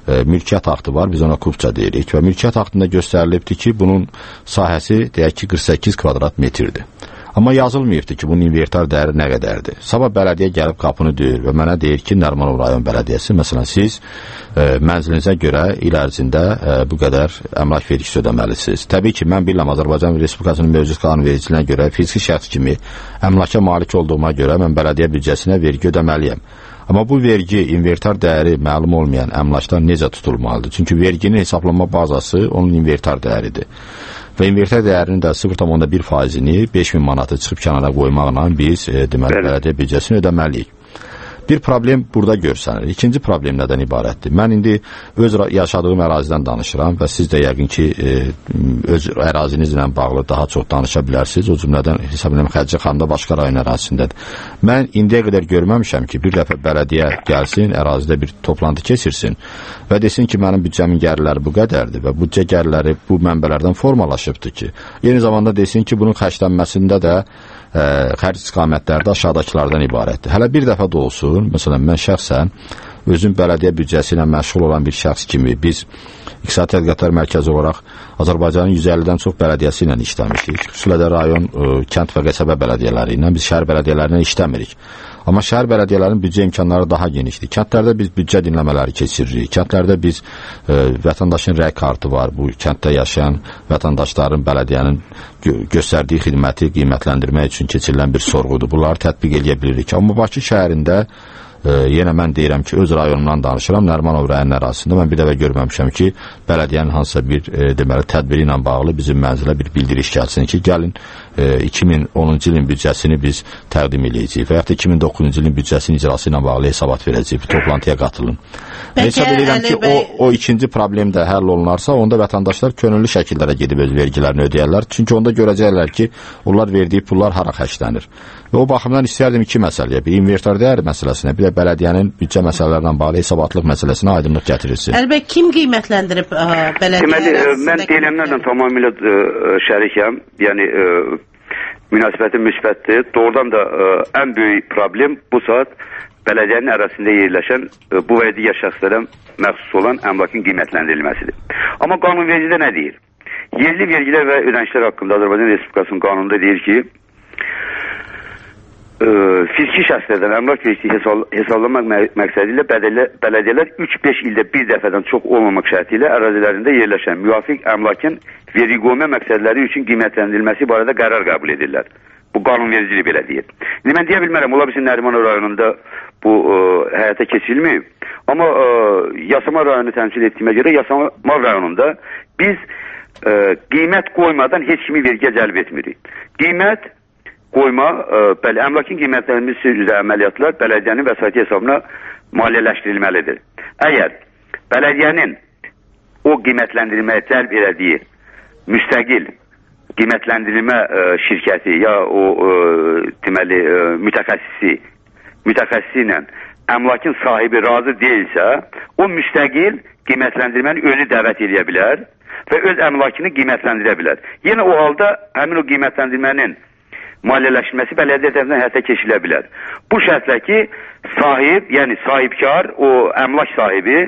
e, mülkiyyət aktı var, biz ona kupça deyirik və mülkiyyət aktında göstərilibdir ki, bunun sahəsi deyək ki qırx səkkiz kvadrat metrdir. Amma yazılmayıbdır ki, bunun inventar dəyəri nə qədərdir. Sabah bələdiyyə gəlib qapını döyür və mənə deyir ki, Nərimanov rayon bələdiyyəsi, məsələn, siz e, mənzilinizə görə il ərzində e, bu qədər əmlak vergisi ödəməlisiniz. Təbii ki, mən bilirəm, Azərbaycan Respublikasının mövcud qanunvericiliyinə görə fiziki şəxs kimi əmlaka malik olduğuma görə mən bələdiyyə büdcəsinə vergi ödəməliyəm. Amma bu vergi, inventar dəyəri məlum olmayan əmlakdan necə tutulmalıdır? Çünki verginin hesablanma bazası onun inventar dəyəridir. Və inventar dəyərinin də sıfır tam onda bir faizini beş min manatı çıxıb kənara qoymaqla biz e, deməli bələdiyyə büdcəsini ödəməliyik. Bir problem burada görsənir. İkinci problem nədən ibarətdir? Mən indi öz yaşadığım ərazidən danışıram və siz də yəqin ki e, öz ərazinizlə bağlı daha çox danışa bilərsiniz. O cümlədən hesab edirəm Xəncəxanda başqa rayon ərazisindədir. Mən indiyə qədər görməmişəm ki, bir dəfə bələdiyyə gəlsin, ərazidə bir toplantı keçirsin və desin ki, mənim büdcəmin gəlirləri bu qədərdir və büdcə gəlirləri bu mənbələrdən formalaşıbdır ki, eyni zamanda desin ki, bunun xərclənməsində də ə, xərc istiqamətləri də aşağıdakılardan ibarətdir. Hələ bir dəfə də olsun, məsələn, mən şəxsən özüm bələdiyyə büdcəsi ilə məşğul olan bir şəxs kimi biz İqtisadi Tədqiqatlar Mərkəzi olaraq Azərbaycanın yüz əllidən çox bələdiyyəsi ilə işləmişdik. Xüsusilə də rayon, ə, kənd və qəsəbə bələdiyyələri ilə, biz şəhər bələdiyyələrindən işləmirik. Amma şəhər bələdiyyələrinin büdcə imkanları daha genişdir. Kəndlərdə biz büdcə dinləmələri keçiririk. Kəndlərdə biz ə, vətəndaşın rəy kartı var. Bu kənddə yaşayan vətəndaşların bələdiyyənin gö göstərdiyi xidməti qiymətləndirmək üçün keçirilən bir sorğudur. Bunları tətbiq edə bilirik. Amma Bakı şəhərində E, yenə mən deyirəm ki, öz rayonumdan danışıram, Nərimanov rayonun ərazisində mən bir dəfə görməmişəm ki, bələdiyyənin hansısa bir e, deməli tədbiri ilə bağlı bizim mənzilə bir bildiriş gəlsin ki, gəlin e, iki min onuncu ilin büdcəsini biz təqdim edəcəyik və yaxud da iki min doqquzuncu ilin büdcəsinin icrası ilə bağlı hesabat verəcəyik, bir toplantıya qatılın. Hesab edirəm ki, o, o ikinci problem də həll olunarsa, onda vətəndaşlar könüllü şəkillərə gedib öz vergilərini ödəyərlər. Çünki onda görəcəklər ki, onlar verdiyi pullar hara xərclənir. Və o baxımdan istəyərdim iki məsələyə, bir inventar dəyəri məsələsinə, bir də bələdiyyənin büdcə məsələlərlə bağlı hesabatlıq məsələsinə aydınlıq gətirilsin. Əlbəttə, kim qiymətləndirib ə, bələdiyyə? Deməli, mən deyilənlərlə tamamilə ə, şərikəm. Yəni ə, münasibəti müsbətdir. Doğrudan da ə, ən böyük problem bu saat bələdiyyənin ərazisində yerləşən ə, bu və digər şəxslərə məxsus olan əmlakın qiymətləndirilməsidir. Amma qanunvericidə nə deyir? Yerli vergilər və ödənişlər haqqında Azərbaycan Respublikasının qanununda deyir ki, Ə, fiziki şəxslərdən əmlak vergisi hesab hesablamaq məqsədi ilə bələdiyyələr üç beş ildə bir dəfədən çox olmamaq şərti ilə ərazilərində yerləşən müvafiq əmlakın vergi qoyma məqsədləri üçün qiymətləndirilməsi barədə qərar qəbul edirlər. Bu qanunvericilik belə deyir. İndi mən deyə bilmərəm, ola bilsin Nərimanov rayonunda bu ə, həyata keçirilməyib. Amma ə, Yasamal rayonu təmsil etdiyimə görə Yasamal rayonunda biz ə, qiymət qoymadan heç kimi vergiyə cəlb etmirik. Qiymət qoyma, ə, bəli, əmlakın qiymətləndirilməsi üzrə əməliyyatlar bələdiyyənin vəsaiti hesabına maliyyələşdirilməlidir. Əgər bələdiyyənin o qiymətləndirilməyə cəlb elədiyi müstəqil qiymətləndirilmə ə, şirkəti ya o ə, deməli ə, mütəxəssisi mütəxəssisi ilə əmlakın sahibi razı deyilsə, o müstəqil qiymətləndirməni özü dəvət edə bilər və öz əmlakını qiymətləndirə bilər. Yenə o halda həmin o qiymətləndirmənin maliyyələşməsi bələdiyyə tərəfindən həyata keçirilə bilər. Bu şərtlə ki, sahib, yəni sahibkar, o əmlak sahibi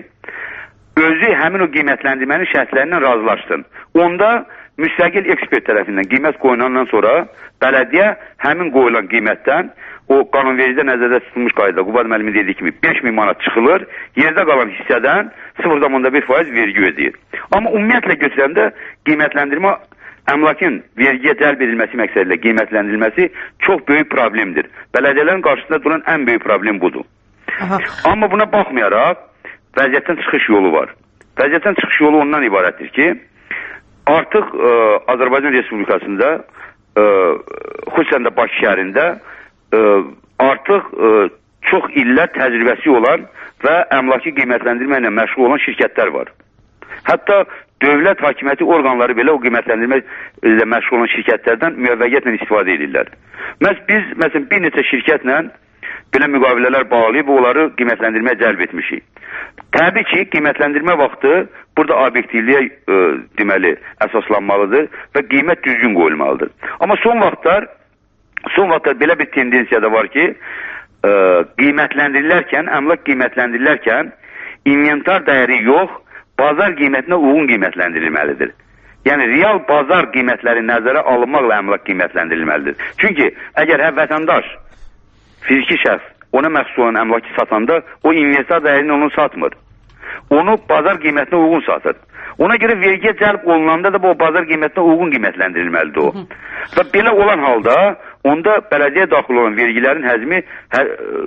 özü həmin o qiymətləndirmənin şərtlərindən razılaşsın. Onda müstəqil ekspert tərəfindən qiymət qoyulandan sonra bələdiyyə həmin qoyulan qiymətdən o qanunvericidə nəzərdə tutulmuş qaydada Qubad müəllimin dediyi kimi beş min manat çıxılır, yerdə qalan hissədən sıfır tam bir faiz vergi ödəyir. Amma ümumiyyətlə götürəndə qiymətləndirmə əmlakın vergiyə cəlb edilməsi məqsədilə qiymətləndirilməsi çox böyük problemdir. Bələdiyyələrin qarşısında duran ən böyük problem budur. Aha. Amma buna baxmayaraq vəziyyətdən çıxış yolu var. Vəziyyətdən çıxış yolu ondan ibarətdir ki, artıq ə, Azərbaycan Respublikasında ə, xüsusən də Bakı şəhərində ə, artıq ə, çox illər təcrübəsi olan və əmlaki qiymətləndirmə ilə məşğul olan şirkətlər var. Hətta dövlət hakimiyyəti orqanları belə o qiymətləndirmə ilə məşğul olan şirkətlərdən müvəffəqiyyətlə istifadə edirlər. Məs biz, məsələn, bir neçə şirkətlə belə müqavilələr bağlayıb onları qiymətləndirməyə cəlb etmişik. Təbii ki, qiymətləndirmə vaxtı burada obyektivliyə e, deməli əsaslanmalıdır və qiymət düzgün qoyulmalıdır. Amma son vaxtlar son vaxtlar belə bir tendensiya da var ki, e, qiymətləndirilərkən, əmlak qiymətləndirilərkən inventar dəyəri yox, bazar qiymətinə uyğun qiymətləndirilməlidir. Yəni, real bazar qiymətləri nəzərə alınmaqla əmlak qiymətləndirilməlidir. Çünki əgər hə vətəndaş, fiziki şəxs ona məxsus olan əmlakı satanda, o inventar dəyərini onu satmır. Onu bazar qiymətinə uyğun satır. Ona görə vergiyə cəlb olunanda da bu bazar qiymətinə uyğun qiymətləndirilməlidir o. Və belə olan halda, onda bələdiyyə daxil olan vergilərin həzmi hər,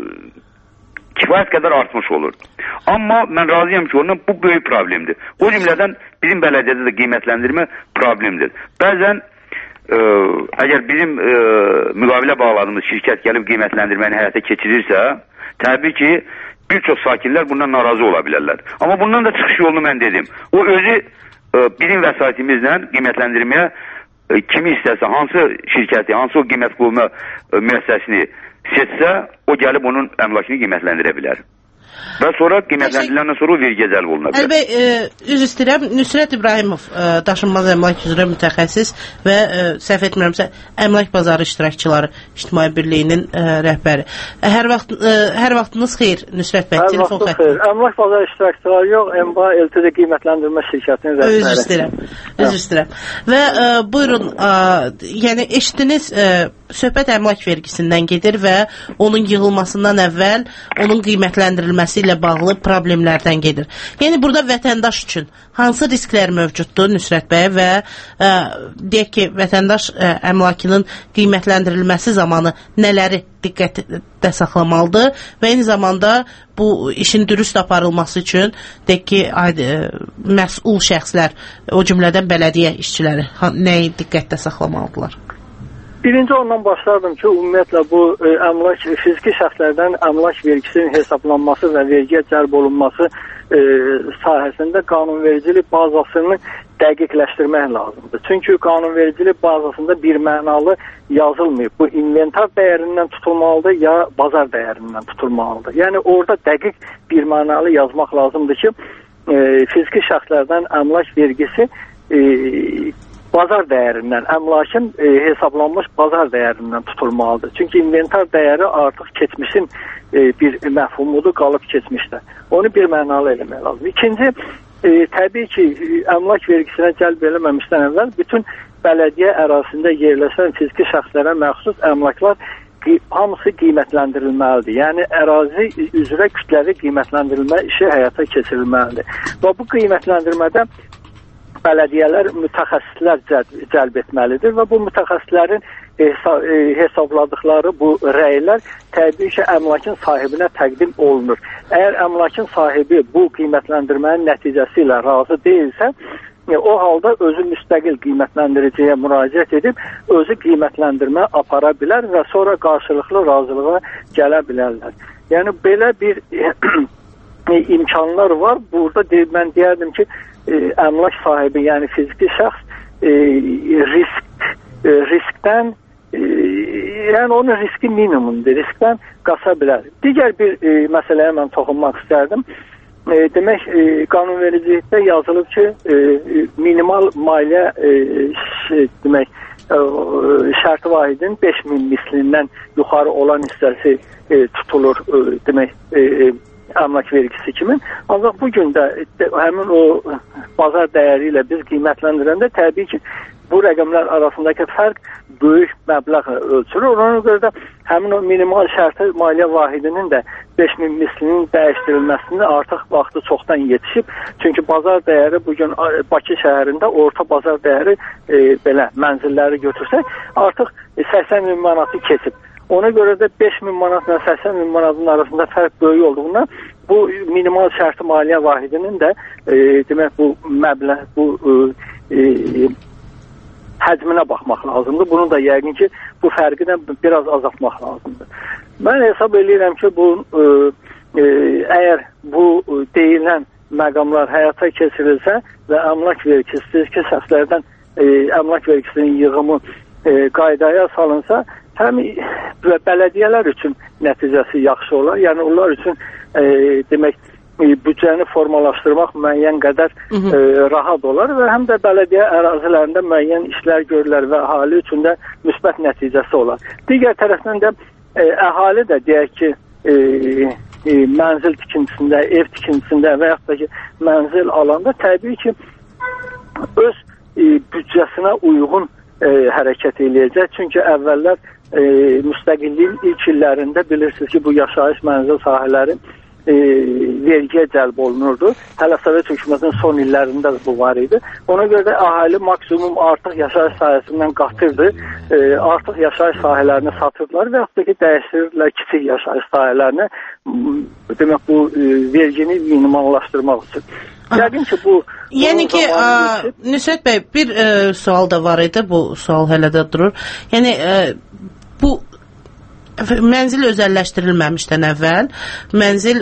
kifayət qədər artmış olur. Amma mən razıyam ki, ondan bu böyük problemdir. O cümlədən bizim bələdiyyədə də qiymətləndirmə problemdir. Bəzən ə, əgər bizim ə, müqavilə bağladığımız şirkət gəlib qiymətləndirməni həyata keçirirsə, təbii ki, bir çox sakinlər bundan narazı ola bilərlər. Amma bundan da çıxış yolunu mən dedim. O özü ə, bizim vəsaitimizlə qiymətləndirməyə ə, kimi istəsə, hansı şirkəti, hansı o qiymət qulma müəssisəsini seçsə, o gəlib onun əmlakını qiymətləndirə bilər. Və sonra qiymətləndiriləndən sonra o vergiyə cəlb oluna bilər. Əlbəy, e, üzr istəyirəm, Nüsrət İbrahimov, e, daşınmaz əmlak üzrə mütəxəssis və e, səhv etmirəmsə, Əmlak Bazarı İştirakçıları İctimai Birliyinin e, rəhbəri. E, hər vaxt e, hər vaxtınız xeyir, Nüsrət bəy. Hər vaxtınız xeyir. Əmlak Bazarı İştirakçıları yox, M B A L T D qiymətləndirmə şirkətinin rəhbəri. Üzr istəyirəm. Üzr istəyirəm. Və e, buyurun, e, yəni eşitdiniz, e, söhbət əmlak vergisindən gedir və onun yığılmasından əvvəl onun qiymətləndirilməsi ilə bağlı problemlərdən gedir. Yəni burada vətəndaş üçün hansı risklər mövcuddur Nüsrət bəy və ə, deyək ki, vətəndaş ə, əmlakının qiymətləndirilməsi zamanı nələri diqqətdə saxlamalıdır və eyni zamanda bu işin dürüst aparılması üçün deyək ki, ə, məsul şəxslər, o cümlədən bələdiyyə işçiləri nəyi diqqətdə saxlamalıdırlar? Birinci ondan başlardım ki, ümumiyyətlə bu e, əmlak, fiziki şəxslərdən əmlak vergisinin hesablanması və vergiyə cəlb olunması e, sahəsində qanunvericilik bazasını dəqiqləşdirmək lazımdır. Çünki qanunvericilik bazasında bir mənalı yazılmayıb. Bu inventar dəyərindən tutulmalıdır ya bazar dəyərindən tutulmalıdır. Yəni orada dəqiq bir mənalı yazmaq lazımdır ki, e, fiziki şəxslərdən əmlak vergisi e, bazar dəyərindən, əmlakın e, hesablanmış bazar dəyərindən tutulmalıdır. Çünki inventar dəyəri artıq keçmişin e, bir məfhumudur, qalıb keçmişdə. Onu bir mənalı eləmək lazım. İkinci, e, təbii ki, əmlak vergisinə cəlb eləməmişdən əvvəl bütün bələdiyyə ərazisində yerləşən fiziki şəxslərə məxsus əmlaklar hamısı qiymətləndirilməlidir. Yəni, ərazi üzrə kütləvi qiymətləndirilmə işi həyata keçirilməlidir. Və bu qiymətləndirmədə bələdiyyələr mütəxəssislər cəlb etməlidir və bu mütəxəssislərin hesabladıkları bu rəylər təbii ki, əmlakın sahibinə təqdim olunur. Əgər əmlakın sahibi bu qiymətləndirmənin nəticəsi ilə razı deyilsə, o halda özü müstəqil qiymətləndiriciyə müraciət edib, özü qiymətləndirmə apara bilər və sonra qarşılıqlı razılığa gələ bilərlər. Yəni, belə bir imkanlar var. Burada mən deyərdim ki, E, əmlak sahibi, yəni fiziki şəxs e, risk, e, riskdən e, yəni onun riski minimumdur, riskdən qaça bilər. Digər bir e, məsələyə mən toxunmaq istərdim. E, demək, e, qanunvericilikdə yazılıb ki, e, minimal maliyyə e, şey, demək, e, şərti vahidin beş min mislindən yuxarı olan hissəsi e, tutulur, e, demək, e, əmlak vergisi kimi. Ancaq bugün də həmin o bazar dəyəri ilə biz qiymətləndirəndə təbii ki, bu rəqəmlər arasındakı fərq böyük məbləğ ölçülür. Ona görə də həmin o minimal şərti maliyyə vahidinin də beş min mislinin dəyişdirilməsində artıq vaxtı çoxdan yetişib. Çünki bazar dəyəri bugün Bakı şəhərində orta bazar dəyəri e, belə mənzilləri götürsək artıq səksən min manatı keçib. Ona görə də beş min manatla səksən min manatın arasında fərq böyük olduğundan bu minimal şərti maliyyə vahidinin də e, demək bu məbləğ, bu e, e, həcminə baxmaq lazımdır. Bunu da yəqin ki, bu fərqi də biraz azaltmaq lazımdır. Mən hesab edirəm ki, bu e, e, əgər bu deyilən məqamlar həyata keçirilsə və əmlak vergisi, fiziki şəxslərdən e, əmlak vergisinin yığımı e, qaydaya salınsa, həm bələdiyyələr üçün nəticəsi yaxşı olar. Yəni, onlar üçün e, demək, e, büdcəni formalaşdırmaq müəyyən qədər e, rahat olar və həm də bələdiyyə ərazilərində müəyyən işlər görürlər və əhali üçün də müsbət nəticəsi olar. Digər tərəfdən də e, əhali də deyək ki, e, e, mənzil tikintisində, ev tikintisində və yaxud da ki, mənzil alanda təbii ki, öz e, büdcəsinə uyğun e, hərəkət eləyəcək. Çünki əvvəllər e, müstəqilliyin ilk illərində bilirsiniz ki, bu yaşayış mənzil sahələri e, vergiyə cəlb olunurdu. Hələ Sovet hökumətinin son illərində bu var idi. Ona görə də əhali maksimum artıq yaşayış sahəsindən qatırdı. E, artıq yaşayış sahələrini satırdılar və yaxud da ki, dəyişdirdilər kiçik yaşayış sahələrini. Demək bu e, vergini minimallaşdırmaq üçün. Yəqin ki, bu... Yəni ki, ə, Nüsrət bəy, bir ə, sual da var idi, bu sual hələ də durur. Yəni, ə, bu mənzil özəlləşdirilməmişdən əvvəl, mənzil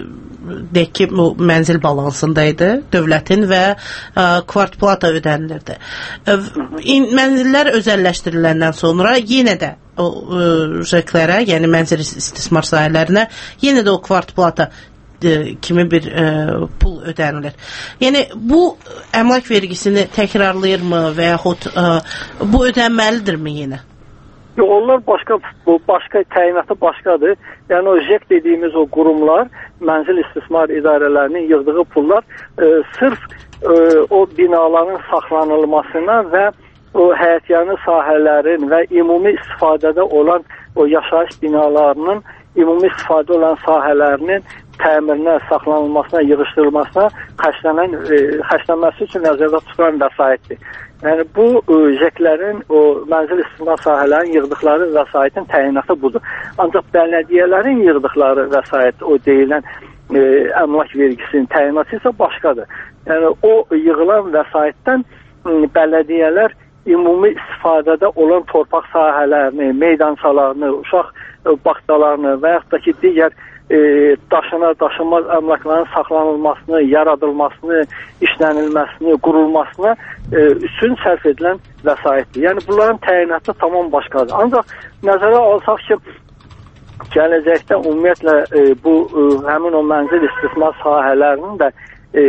deyək ki, bu mənzil balansında idi, dövlətin və ə, kvartplata ödənilirdi. Ə, mənzillər özəlləşdiriləndən sonra yenə də o ЖЭКlərə, yəni mənzil istismar sahələrinə yenə də o kvartplata kimi bir ə, pul ödənilir. Yəni, bu əmlak vergisini təkrarlayırmı və yaxud ə, bu ödənməlidirmi yenə? Yox, onlar başqa, bu başqa təyinatı başqadır. Yəni, o ЖЭK dediyimiz o qurumlar, mənzil istismar idarələrinin yığdığı pullar ə, sırf ə, o binaların saxlanılmasına və o həyətyanı sahələrin və ümumi istifadədə olan o yaşayış binalarının ümumi istifadə olan sahələrinin təmirinə, saxlanılmasına, yığışdırılmasına xərclənən, e, xərclənməsi üçün nəzərdə tutulan vəsaitdir. Yəni, bu e, ЖЭKlərin, o mənzil istismar sahələrin yığdıqları vəsaitin təyinatı budur. Ancaq bələdiyyələrin yığdıqları vəsait, o deyilən e, əmlak vergisinin təyinatı isə başqadır. Yəni, o yığılan vəsaitdən e, bələdiyyələr ümumi istifadədə olan torpaq sahələrini, meydançalarını, uşaq e, bağçalarını və yaxud da ki, digər E, daşına, daşınmaz əmlakların saxlanılmasını, yaradılmasını, işlənilməsini, qurulmasına e, üçün sərf edilən vəsaitdir. Yəni, bunların təyinatı tamam başqadır. Ancaq nəzərə alsaq ki, gələcəkdə ümumiyyətlə e, bu e, həmin o mənzil istismar sahələrinin də e,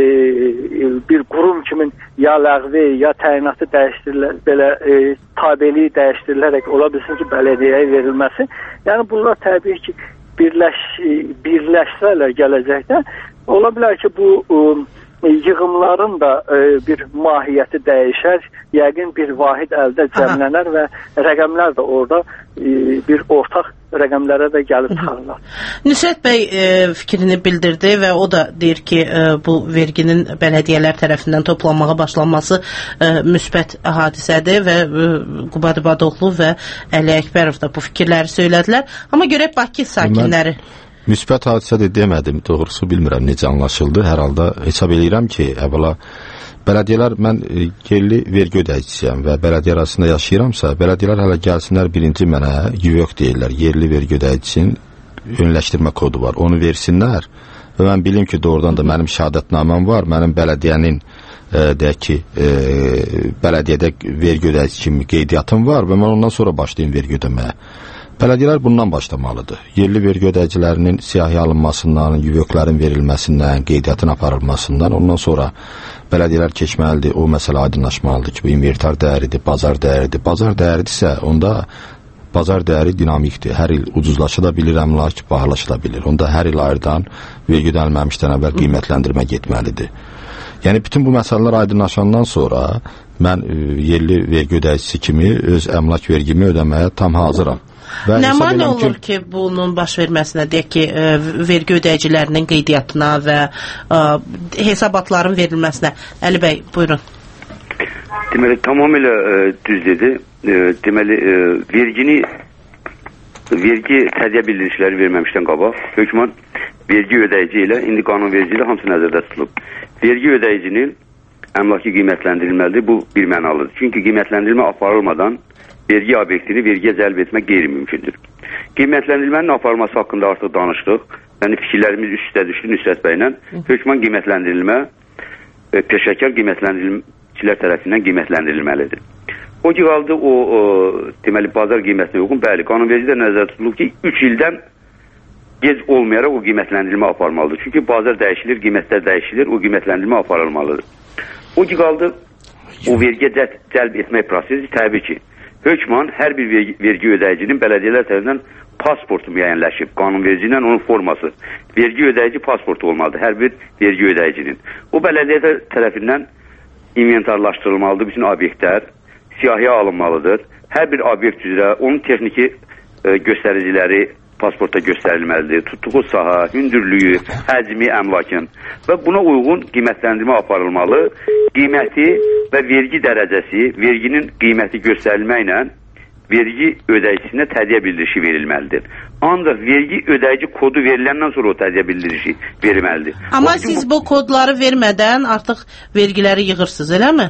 bir qurum kimin ya ləğvi, ya təyinatı dəyişdirilə, belə e, tabeliyi dəyişdirilərək ola bilsin ki, bələdiyyəyə verilməsi. Yəni, bunlar təbii ki, birləş, birləşsələr gələcəkdə, ola bilər ki, bu ə, yığımların da ə, bir mahiyyəti dəyişər, yəqin bir vahid əldə cəmlənər və rəqəmlər də orada ə, bir ortaq rəqəmlərə də gəlib çıxarlar. Nüsrət bəy e, fikrini bildirdi və o da deyir ki, e, bu verginin bələdiyyələr tərəfindən toplanmağa başlanması e, müsbət hadisədir və e, Qubad İbadoğlu və Əli Əkbərov da bu fikirləri söylədilər. Amma görək Bakı sakinləri. Mən müsbət hadisədir demədim, doğrusu bilmirəm necə anlaşıldı. Hər halda hesab edirəm ki, əvvəla bələdiyyələr, mən yerli vergi ödəyicisiyəm və bələdiyyə arasında yaşayıramsa, bələdiyyələr hələ gəlsinlər birinci mənə YÜVÖK deyirlər, yerli vergi ödəyicisinin önləşdirmə kodu var, onu versinlər və mən bilim ki, doğrudan da mənim şəhadətnaməm var, mənim bələdiyyənin e, deyək ki, e, bələdiyyədə vergi ödəyicisi kimi qeydiyyatım var və mən ondan sonra başlayayım vergi ödəməyə. Bələdiyyələr bundan başlamalıdır. Yerli vergi ödəyicilərinin siyahıya alınmasından, YÜVÖKlərin verilməsindən, qeydiyyatın aparılmasından, ondan sonra bələdiyyələr keçməlidir, o məsələ aydınlaşmalıdır ki, bu inventar dəyəridir, bazar dəyəridir. Bazar dəyəridirsə, onda bazar dəyəri dinamikdir. Hər il ucuzlaşa da bilir, əmlak bahalaşa da bilir. Onda hər il ayırdan vergi ödənilməmişdən əvvəl qiymətləndirmə getməlidir. Yəni, bütün bu məsələlər aydınlaşandan sonra mən e, yerli vergi ödəyicisi kimi öz əmlak vergimi ödəməyə tam hazıram. Nə mane olur ki, bunun baş verməsinə, deyək ki, e, vergi ödəyicilərinin qeydiyyatına və e, hesabatların verilməsinə? Əli bəy, buyurun. Deməli, tamamilə e, düz dedi. E, deməli, e, vergini, vergi tədiyyə bildirişləri verməmişdən qabaq, hökmən vergi ödəyici ilə, indi qanun verici ilə hamısı nəzərdə tutulub. Vergi ödəyicinin əmlakı qiymətləndirilməlidir, bu bir mənalıdır. Çünki qiymətləndirilmə aparılmadan vergi obyektini vergiyə cəlb etmək qeyri-mümkündür. Qiymətləndirilmənin aparılması haqqında artıq danışdıq. Yəni, fikirlərimiz üst-üstə düşdü Nüsrət bəylə. Hökmən qiymətləndirilmə e, peşəkar qiymətləndirilməcilər tərəfindən qiymətləndirilməlidir. O ki, qaldı o, o deməli, bazar qiymətinə uyğun, bəli, qanunvericidə nəzərdə tutulub ki, üç ildən gec olmayaraq o qiymətləndirilmə aparılmalıdır. Çünki bazar dəyişilir, qiymətlər dəyişilir, o qiymətləndirilmə aparılmalıdır. O ki, qaldı o vergiyə cəlb etmək prosesi təbii ki, hökmən hər bir vergi, vergi ödəyicinin bələdiyyələr tərəfindən pasportu müəyyənləşib, qanunverici ilə onun forması. Vergi ödəyici pasportu olmalıdır hər bir vergi ödəyicinin. O bələdiyyə tərəfindən inventarlaşdırılmalıdır bütün obyektlər, siyahıya alınmalıdır. Hər bir obyekt üzrə onun texniki e, göstəriciləri pasportda göstərilməlidir. Tutduğu saha, hündürlüyü, həcmi, əmlakın və buna uyğun qiymətləndirmə aparılmalı. Qiyməti və vergi dərəcəsi, verginin qiyməti göstərilməklə vergi ödəyicinə tədbiyə bildirişi verilməlidir. Ancaq vergi ödəyici kodu veriləndən sonra o tədbiyə bildirişi verilməlidir. Amma o, siz bu kodları vermədən artıq vergiləri yığırsınız, eləmi?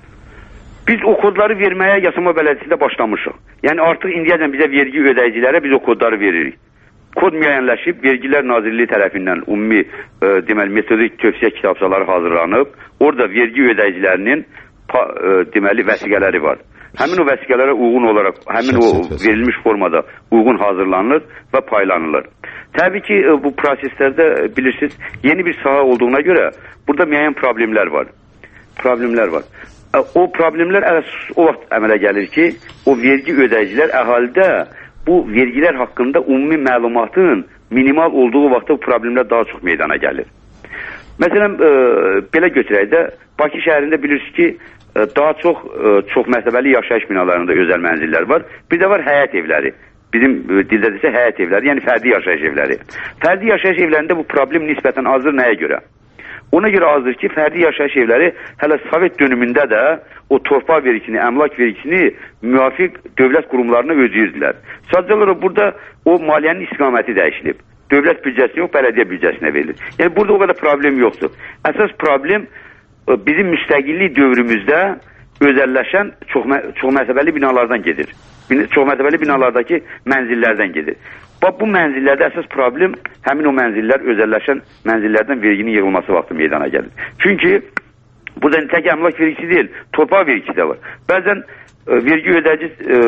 Biz o kodları verməyə Yasama Bələdiyyəsində başlamışıq. Yəni artıq indiyəcən bizə vergi ödəyicilərə biz o kodları veririk. Kod müəyyənləşib, Vergilər Nazirliyi tərəfindən ümumi e, deməli metodik tövsiyə kitabçaları hazırlanıb. Orada vergi ödəyicilərinin pa, e, deməli vəsiqələri var. Həmin o vəsiqələrə uyğun olaraq, həmin o verilmiş formada uyğun hazırlanılır və paylanılır. Təbii ki, e, bu proseslərdə bilirsiniz, yeni bir saha olduğuna görə burada müəyyən problemlər var. Problemlər var. O problemlər o vaxt əmələ gəlir ki, o vergi ödəyicilər əhalidə bu vergilər haqqında ümumi məlumatın minimal olduğu vaxtda bu problemlər daha çox meydana gəlir. Məsələn, e, belə götürək də, Bakı şəhərində bilirsiniz ki, e, daha çox e, çox mərtəbəli yaşayış binalarında özəl mənzillər var. Bir də var həyət evləri. Bizim e, dildə desə həyət evləri, yəni fərdi yaşayış evləri. Fərdi yaşayış evlərində bu problem nisbətən azdır nəyə görə? Ona görə azdır ki, fərdi yaşayış evləri hələ Sovet dönümündə də o torpaq vergisini, əmlak vergisini müvafiq dövlət qurumlarına ödəyirdilər. Sadəcə olaraq burada o maliyyənin istiqaməti dəyişilib. Dövlət büdcəsinə yox, bələdiyyə büdcəsinə verilir. Yəni burada o qədər problem yoxdur. Əsas problem bizim müstəqillik dövrümüzdə özəlləşən çox, çox mərtəbəli binalardan gedir. Çox mərtəbəli binalardakı mənzillərdən gedir. Bax, bu mənzillərdə əsas problem həmin o mənzillər, özəlləşən mənzillərdən verginin yığılması vaxtı meydana gəlir. Çünki burada tək əmlak vergisi deyil, torpaq vergisi də var. Bəzən e, vergi ödəyici e,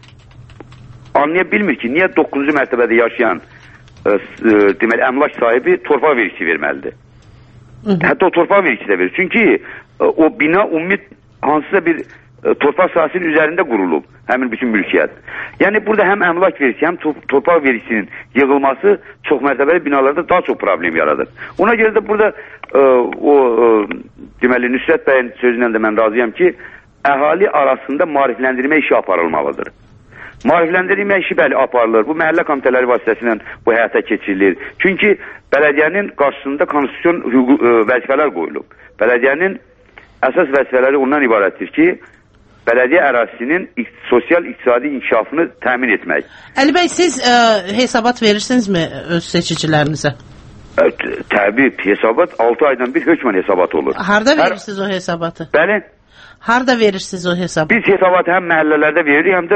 anlaya bilmir ki, niyə doqquzuncu mərtəbədə yaşayan e, e, deməli, əmlak sahibi torpaq vergisi verməlidir. Hı. Hətta o torpaq vergisi də verir. Çünki e, o bina ümumi hansısa bir e, torpaq sahəsinin üzərində qurulub, həmin bütün mülkiyyət. Yəni burada həm əmlak vergisi, həm torpaq vergisinin yığılması çox mərtəbəli binalarda daha çox problem yaradır. Ona görə də burada e, o e, deməli Nüsrət bəyin sözündən də mən razıyam ki, əhali arasında maarifləndirmə işi aparılmalıdır. Maarifləndirmə işi bəli aparılır. Bu məhəllə komitələri vasitəsilə bu həyata keçirilir. Çünki bələdiyyənin qarşısında konstitusiyon hüquq, e, vəzifələr qoyulub. Bələdiyyənin əsas vəzifələri ondan ibarətdir ki, bələdiyyə ərazisinin sosial-iqtisadi inkişafını təmin etmək. Əli bəy, siz ə, hesabat verirsinizmi öz seçicilərinizə? Ə, təbii, hesabat altı aydan bir hökmən hesabat olur. Harada verirsiniz Hər... o hesabatı? Bəli. Harada verirsiniz o hesabatı? Biz hesabatı həm məhəllələrdə veririk, həm də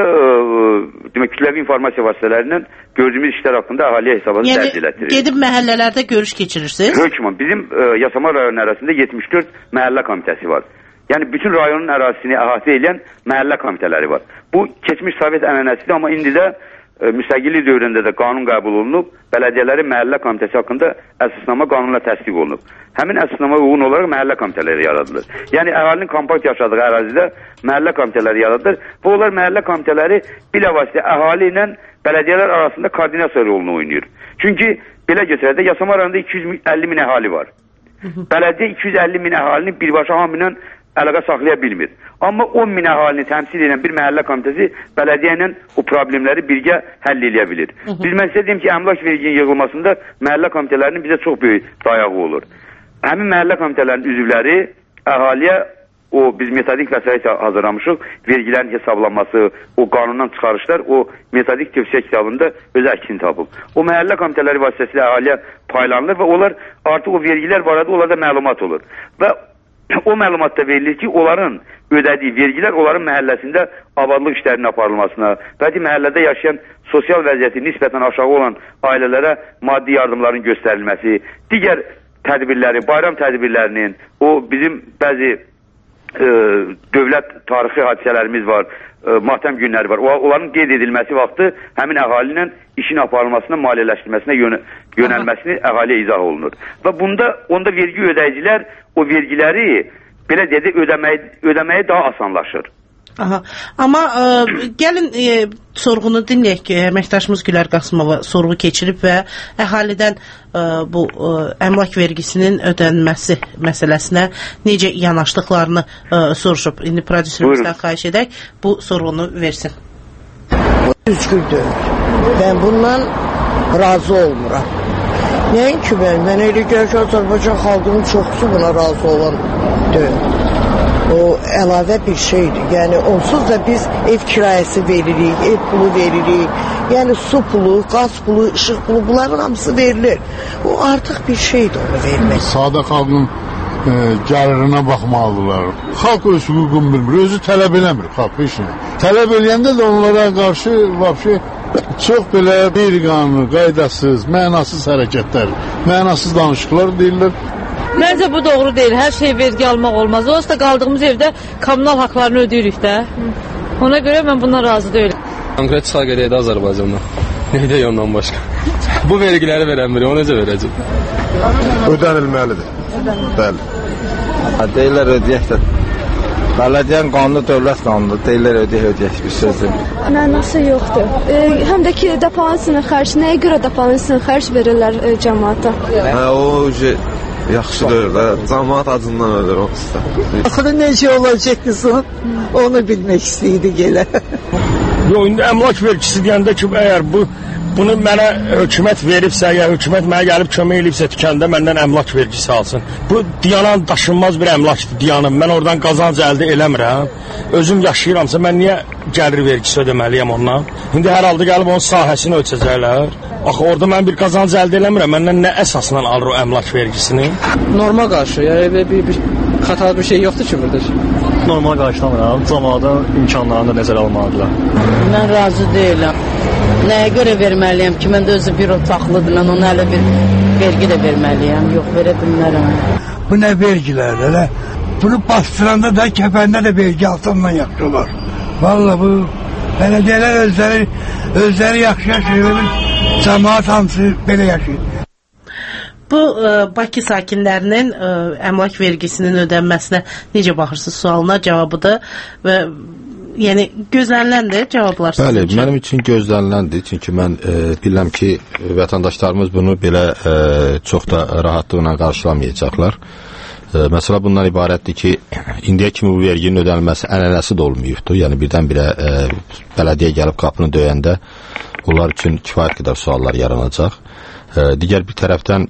ə, demək, kütləvi informasiya vasitələrindən gördüyümüz işlər haqqında əhaliyə hesabatı yəni, dərc elətdiririk. Gedib məhəllələrdə görüş keçirirsiniz? Hökmən. Bizim ə, Yasama rayonu ərazisində yetmiş dörd məhəllə komitəsi var. Yəni bütün rayonun ərazisini əhatə edən məhəllə komitələri var. Bu keçmiş Sovet ənənəsidir, amma indi də e, müstəqillik dövründə də qanun qəbul olunub, bələdiyyələrin məhəllə komitəsi haqqında əsasnama qanunla təsdiq olunub. Həmin əsasnamaya uyğun olaraq məhəllə komitələri yaradılır. Yəni əhalinin kompakt yaşadığı ərazidə məhəllə komitələri yaradılır və onlar məhəllə komitələri bilavasitə əhali ilə bələdiyyələr arasında koordinasiya rolunu oynayır. Çünki belə götürək də Yasama rayonunda iki yüz əlli min əhali var. Bələdiyyə iki yüz əlli min əhalinin birbaşa hamı ilə əlaqə saxlaya bilmir. Amma on min əhalini təmsil edən bir məhəllə komitəsi bələdiyyə ilə o problemləri birgə həll edə bilir. Hı -hı. Biz mən sizə deyim ki, əmlak verginin yığılmasında məhəllə komitələrinin bizə çox böyük dayağı olur. Həmin məhəllə komitələrinin üzvləri əhaliyə o biz metodik vəsait hazırlamışıq, vergilərin hesablanması, o qanundan çıxarışlar o metodik tövsiyə kitabında öz əksini tapıb. O məhəllə komitələri vasitəsilə əhaliyə paylanılır və onlar artıq o vergilər barədə onlarda məlumat olur. Və o məlumatda verilir ki, onların ödədiyi vergilər onların məhəlləsində abadlıq işlərinin aparılmasına, bəzi məhəllədə yaşayan sosial vəziyyəti nisbətən aşağı olan ailələrə maddi yardımların göstərilməsi, digər tədbirləri, bayram tədbirlərinin, o bizim bəzi e, dövlət tarixi hadisələrimiz var, e, matəm günləri var. O, onların qeyd edilməsi vaxtı həmin əhali ilə işin aparılmasına, maliyyələşdirməsinə yönə, yönəlməsini əhaliyə izah olunur. Və bunda onda vergi ödəyicilər o vergiləri belə dedi ödəməyi, ödəməyi daha asanlaşır. Aha. Amma ə, gəlin ə, sorğunu dinləyək ki, əməkdaşımız Gülər Qasımova sorğu keçirib və əhalidən ə, bu ə, əmlak vergisinin ödənməsi məsələsinə necə yanaşdıqlarını ə, soruşub. İndi prodüserimizdən xahiş edək, bu sorğunu versin. Üzgürdür. Ben bundan razı olmuram. Nəinki mən, mən elə gəlir ki, Azərbaycan xalqının çoxusu buna razı olan deyil. O əlavə bir şeydir. Yəni onsuz da biz ev kirayəsi veririk, ev pulu veririk. Yəni su pulu, qaz pulu, işıq pulu, bunların hamısı verilir. O artıq bir şeydir onu vermək. Sadə xalqın e, gəlirinə baxmalıdırlar. Xalq öz hüququnu bilmir, özü tələb eləmir xalq işini. Tələb eləyəndə də onlara qarşı vəbşi çox belə qeyri-qanuni, qaydasız, mənasız hərəkətlər, mənasız danışıqlar deyirlər. Məncə bu doğru deyil. Hər şey vergi almaq olmaz. Olsa da qaldığımız evdə kommunal haqlarını ödəyirik də. Ona görə mən bundan razı deyiləm. Konkret çıxaq edək də Azərbaycandan. Neydə ondan başqa? Bu vergiləri verən biri, o necə verəcək? Ödənilməlidir. Bəli. Deyirlər ödəyək də. Bələdiyyə qanunu dövlət qanunudur. Deyirlər ödəyək, ödəyək bir sözdür. Mənası yoxdur. E, həm də ki, depozitin xərci, nəyə görə depozitin xərc verirlər e, cəmaata? Hə, o yaxşıdır da, cəmaat acından ölür o usta. Axırı necə olacaqsın, onu bilmək istəyirdik elə. Yox, indi əmlak vergisi deyəndə ki, əgər bu bunu mənə hökumət veribsə, ya hökumət mənə gəlib kömək elibsə tükəndə məndən əmlak vergisi alsın. Bu diyanan daşınmaz bir əmlakdır, diyanım. Mən oradan qazanc əldə eləmirəm. Özüm yaşayıramsa mən niyə gəlir vergisi ödəməliyəm ondan? İndi hər halda gəlib onun sahəsini ölçəcəklər. Axı orada mən bir qazanc əldə eləmirəm. Məndən nə əsasla alır o əmlak vergisini? Normal qarşı, yəni bir, bir, bir xəta bir şey yoxdur ki burada. Normal qarşılamıram. Cəmaatın imkanlarını da nəzərə almalıdırlar. Mən razı deyiləm. Nəyə görə verməliyəm ki, mən də özü bir otaqlıdır, mən ona hələ bir vergi də verməliyəm, yox, verə bilmərəm. Bu nə vergilərdir, elə? Bunu bastıranda da, kəpəndə də vergi altından yaxşılar. Vallahi bu, bələdiyyələr özləri, özləri yaxşı yaşayır, cəmaat hamısı belə yaşayır. Bu ə, Bakı sakinlərinin ə, əmlak vergisinin ödənməsinə necə baxırsınız sualına cavabıdır və yəni gözləniləndir cavablar sizin Bəli, üçün. Mənim üçün gözləniləndir. Çünki mən e, bilirəm ki, vətəndaşlarımız bunu belə e, çox da rahatlıqla qarşılamayacaqlar. E, məsələ bundan ibarətdir ki, indiyə kimi bu verginin ödənilməsi ənənəsi də olmayıbdır. Yəni birdən-birə e, bələdiyyə gəlib qapını döyəndə onlar üçün kifayət qədər suallar yaranacaq. E, digər bir tərəfdən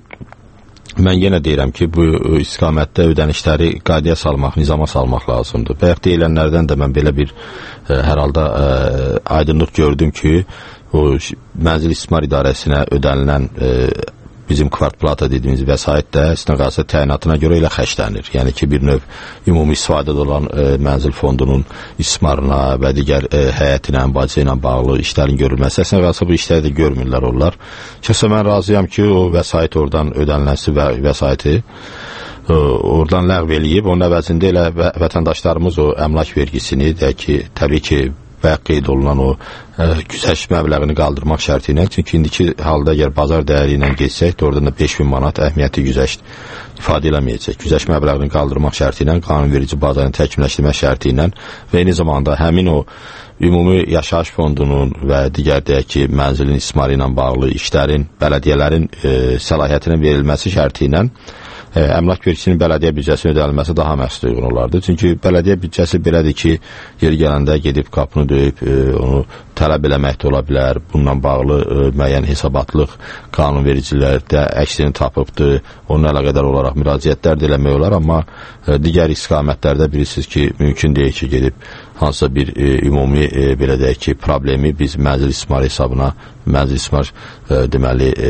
mən yenə deyirəm ki, bu istiqamətdə ödənişləri qaydaya salmaq, nizama salmaq lazımdır. Bayaq deyilənlərdən də mən belə bir e, hər halda e, aydınlıq gördüm ki, o mənzil istismar idarəsinə ödənilən e, bizim kvartplata dediyimiz vəsait də istiqamət təyinatına görə elə xərclənir. Yəni ki, bir növ ümumi istifadədə olan e, mənzil fondunun istismarına və digər e, həyətinə, bacı ilə bağlı işlərin görülməsi. Əslində qalsa bu işləri də görmürlər onlar. Şəxsən mən razıyam ki, o vəsait oradan ödənilməsi və vəsaiti e, oradan ləğv eləyib. Onun əvəzində elə və, vətəndaşlarımız o əmlak vergisini deyək ki, təbii ki, bayaq qeyd olunan o ə, güzəşt məbləğini qaldırmaq şərti ilə. Çünki indiki halda əgər bazar dəyəri ilə geçsək, oradan da beş min manat əhəmiyyətli güzəşt ifadə eləməyəcək. Güzəşt məbləğini qaldırmaq şərti ilə, qanunverici bazarını təkmilləşdirmək şərti ilə və eyni zamanda həmin o ümumi yaşayış fondunun və digər deyək ki, mənzilin istismarı ilə bağlı işlərin, bələdiyyələrin e, səlahiyyətinə verilməsi şərti ilə Ə, əmlak vergisinin bələdiyyə büdcəsinə ödənilməsi daha məhsul uyğun olardı. Çünki bələdiyyə büdcəsi belədir ki, yeri gələndə gedib qapını döyüb, e, onu tələb eləmək də ola bilər. Bununla bağlı e, müəyyən hesabatlıq qanunvericilərdə əksini tapıbdır. Onunla əlaqədar olaraq müraciətlər də eləmək olar, amma e, digər istiqamətlərdə bilirsiniz ki, mümkün deyil ki, gedib hansısa bir e, ümumi e, belə deyək ki, problemi biz mənzil istismarı hesabına, mənzil istismar e, deməli e,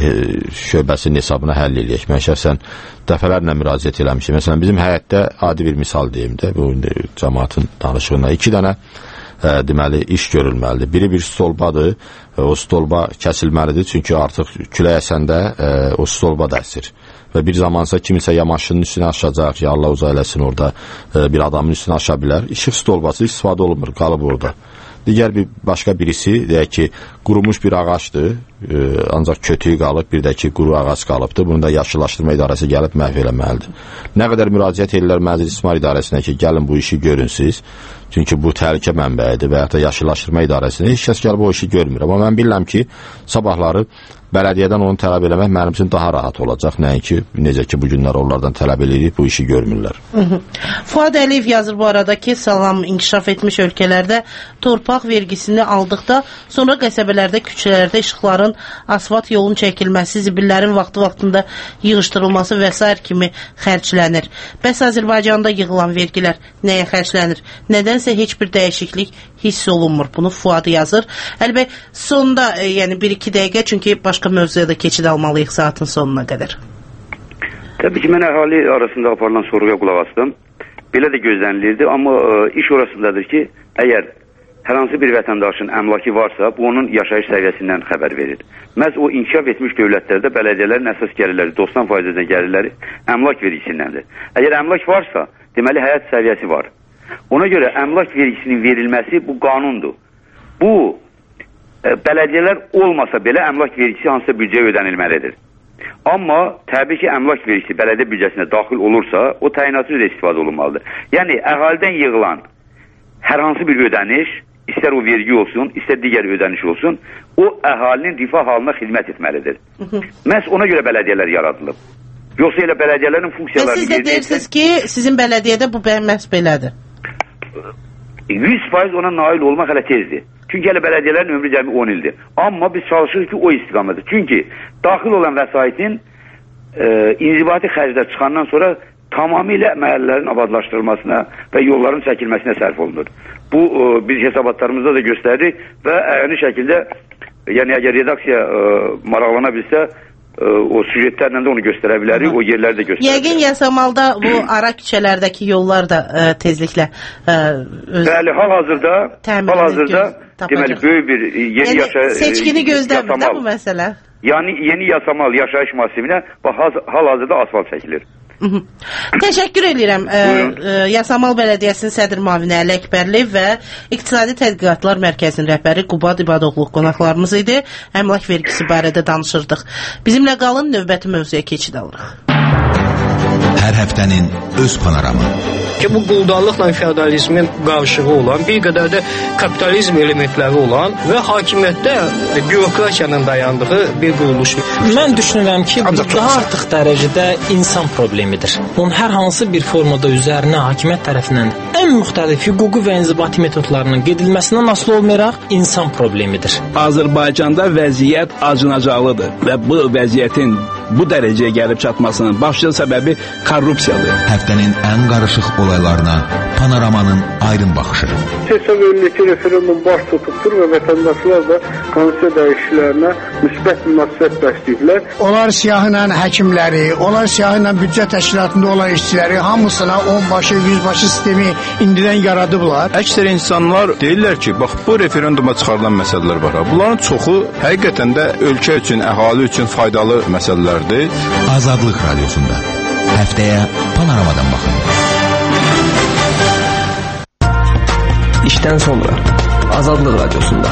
şöbəsinin hesabına həll eləyək. Mən şəxsən dəfələrlə müraciət eləmişim. Məsələn, bizim həyətdə adi bir misal deyim də, bu cəmaatın danışığına iki dənə ə, deməli iş görülməlidir. Biri bir stolbadır. O stolba kəsilməlidir, çünki artıq külək əsəndə ə, o stolba da əsir. Və bir zamansa kimisə ya maşının üstünə aşacaq, ya Allah uzaq eləsin orada e, bir adamın üstünə aşa bilər. İşıq stolbası istifadə olunmur, qalıb orada. Digər bir başqa birisi, deyək ki, qurumuş bir ağacdır. E, ancaq kötüyü qalıb, bir də ki, quru ağac qalıbdır. Bunu da yaşıllaşdırma idarəsi gəlib məhv eləməlidir. Nə qədər müraciət edirlər Məclis İstismar İdarəsinə ki, gəlin bu işi görün siz. Çünki bu təhlükə mənbəyidir və ya da yaşıllaşdırma idarəsinə heç kəs gəlib o işi görmür. Amma mən bilirəm ki, sabahları bələdiyyədən onu tələb eləmək mənim üçün daha rahat olacaq. Nəinki, necə ki, bu günlər onlardan tələb edirik, bu işi görmürlər. Hı -hı. Fuad Əliyev yazır bu arada ki, salam, inkişaf etmiş ölkələrdə torpaq vergisini aldıqda, sonra qəsəbələrdə, küçələrdə işıqların, asfalt yolun çəkilməsi, zibillərin vaxtı-vaxtında yığışdırılması və s. kimi xərclənir. Bəs Azərbaycanda yığılan vergilər nəyə xərclənir? Nədənsə heç bir dəyişiklik hiss olunmur. Bunu Fuad yazır. Əlbəttə, sonda, e, yəni bir iki dəqiqə, çünki başqa mövzuya da keçid almalıyıq saatın sonuna qədər. Təbii ki, mən əhali arasında aparılan sorğuya qulaq asdım. Belə də gözlənilirdi, amma e, iş orasındadır ki, əgər hər hansı bir vətəndaşın əmlakı varsa, bu onun yaşayış səviyyəsindən xəbər verir. Məhz o inkişaf etmiş dövlətlərdə bələdiyyələrin əsas gəlirləri, doxsan faizdən gəlirləri əmlak vergisindəndir. Əgər əmlak varsa, deməli həyat səviyyəsi var. Ona görə əmlak vergisinin verilməsi bu qanundur. Bu, e, bələdiyyələr olmasa belə əmlak vergisi hansısa büdcəyə ödənilməlidir. Amma təbii ki, əmlak vergisi bələdiyyə büdcəsinə daxil olursa, o təyinatı üzrə istifadə olunmalıdır. Yəni, əhaldən yığılan hər hansı bir ödəniş, istər o vergi olsun, istər digər ödəniş olsun, o əhalinin rifah halına xidmət etməlidir. Məhz ona görə bələdiyyələr yaradılıb. Yoxsa elə bələdiyyələrin funksiyalarını... Və siz də deyirsiniz ki, sizin bələdiyyədə bu məhz belədir. yüz faiz ona nail olmaq hələ tezdir. Çünki hələ bələdiyyələrin ömrü cəmi on ildir. Amma biz çalışırıq ki, o istiqamətdir. Çünki daxil olan vəsaitin e, inzibati xərclər çıxandan sonra tamamilə məhəllələrin abadlaşdırılmasına və yolların çəkilməsinə sərf olunur. Bu, e, biz hesabatlarımızda da göstərdik və əyani şəkildə, yəni əgər redaksiya e, maraqlana bilsə, o süjetlərlə də onu göstərə bilərik, o yerləri də göstərə bilərik. Yəqin Yasamalda bu ara küçələrdəki yollar da ə, tezliklə ə, öz... Bəli, hal-hazırda hal-hazırda deməli, böyük bir yeni yəni, yaşayış... Seçkini gözləmir də bu məsələ? Yəni, yeni Yasamal yaşayış masivinə hal-hazırda asfalt çəkilir. Təşəkkür edirəm. Ə, ə, Yasamal Bələdiyyəsinin sədr müavini Əli Əkbərli və İqtisadi Tədqiqatlar Mərkəzinin rəhbəri Qubad İbadoğlu qonaqlarımız idi. Əmlak vergisi barədə danışırdıq. Bizimlə qalın, növbəti mövzuya keçid alırıq. Hər həftənin öz panoramı. Ki bu quldarlıqla feodalizmin qarışığı olan, bir qədər də kapitalizm elementləri olan və hakimiyyətdə bürokratiyanın dayandığı bir quruluşdur. Mən düşünürəm ki, bu daha artıq dərəcədə insan problemidir. Onun hər hansı bir formada üzərinə hakimiyyət tərəfindən ən müxtəlif hüquqi və inzibati metodlarının gedilməsindən asılı olmayaraq insan problemidir. Azərbaycanda vəziyyət acınacaqlıdır və bu vəziyyətin bu dərəcəyə gəlib çatmasının başlıca səbəbi korrupsiyadır. Həftənin ən qarışıq olaylarına Panoramanın aydın baxışı. Hesab edilir ki, referendum baş tutubdur və vətəndaşlar da konstitusiya dəyişikliklərinə müsbət münasibət bəsləyirlər. Onlar siyahıyla həkimləri, onlar siyahıyla büdcə təşkilatında olan işçiləri hamısına onbaşı, yüzbaşı sistemi indidən yaradıblar. Əksər insanlar deyirlər ki, bax bu referenduma çıxarılan məsələlər var. Bunların çoxu həqiqətən də ölkə üçün, əhali üçün faydalı məsələlərdir. Azadlıq Radiosunda həftəyə Panoramadan baxın. İşdən sonra Azadlıq Radiosunda.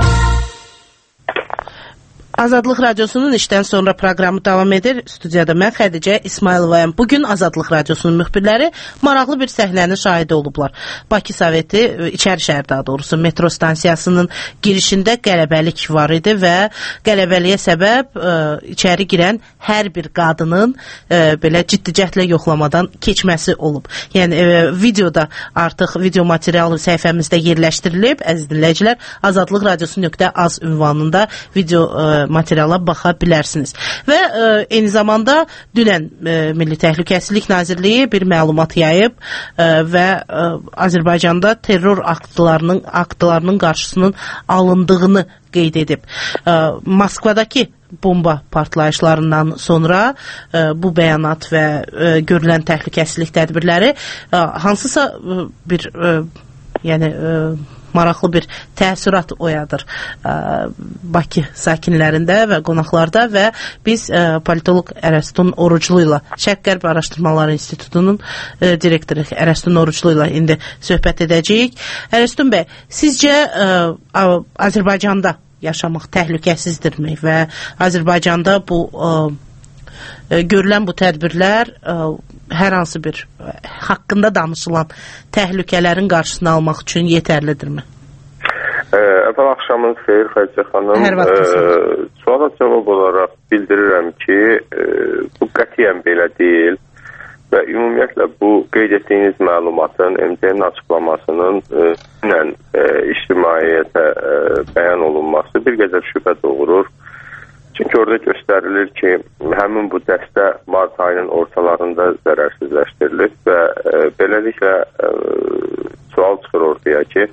Azadlıq Radiosunun işdən sonra proqramı davam edir. Studiyada mən Xədicə İsmayılovayam. Bugün Azadlıq Radiosunun müxbirləri maraqlı bir səhnənin şahidi olublar. Bakı Soveti, İçəri şəhər daha doğrusu, metro stansiyasının girişində qələbəlik var idi və qələbəliyə səbəb ə, içəri girən hər bir qadının ə, belə ciddi cəhdlə yoxlamadan keçməsi olub. Yəni ə, videoda artıq video materialı səhifəmizdə yerləşdirilib. Əziz dinləyicilər, azadlıq radiosu nöqtə az ünvanında video ə, materiala baxa bilərsiniz. Və ə, eyni zamanda dünən ə, Milli Təhlükəsizlik Nazirliyi bir məlumat yayıb ə, və ə, Azərbaycanda terror aktlarının aktlarının qarşısının alındığını qeyd edib. Ə, Moskvadakı bomba partlayışlarından sonra ə, bu bəyanat və ə, görülən təhlükəsizlik tədbirləri ə, hansısa ə, bir ə, yəni ə, maraqlı bir təəssürat oyadır ə, Bakı sakinlərində və qonaqlarda və biz ə, politoloq Ərəstun Oruclu ilə, Şərq-Qərb Araşdırmaları İnstitutunun ə, direktoru Ərəstun Oruclu ilə indi söhbət edəcəyik. Ərəstun bəy, sizcə ə, Azərbaycanda yaşamaq təhlükəsizdirmi və Azərbaycanda bu ə, ə, görülən bu tədbirlər ə, hər hansı bir ə, haqqında danışılan təhlükələrin qarşısını almaq üçün yetərlidirmi? Əvvəl axşamınız xeyir Xədicə xanım. Hər vaxt. Suala cavab olaraq bildirirəm ki, e, bu qətiyyən belə deyil və ümumiyyətlə bu qeyd etdiyiniz məlumatın M T N açıqlamasının e, ilə e, ictimaiyyətə e, bəyan olunması bir qədər şübhə doğurur. Çünki orada göstərilir ki, həmin bu dəstə mart ayının ortalarında zərərsizləşdirilib və e, beləliklə e, sual çıxır ortaya ki,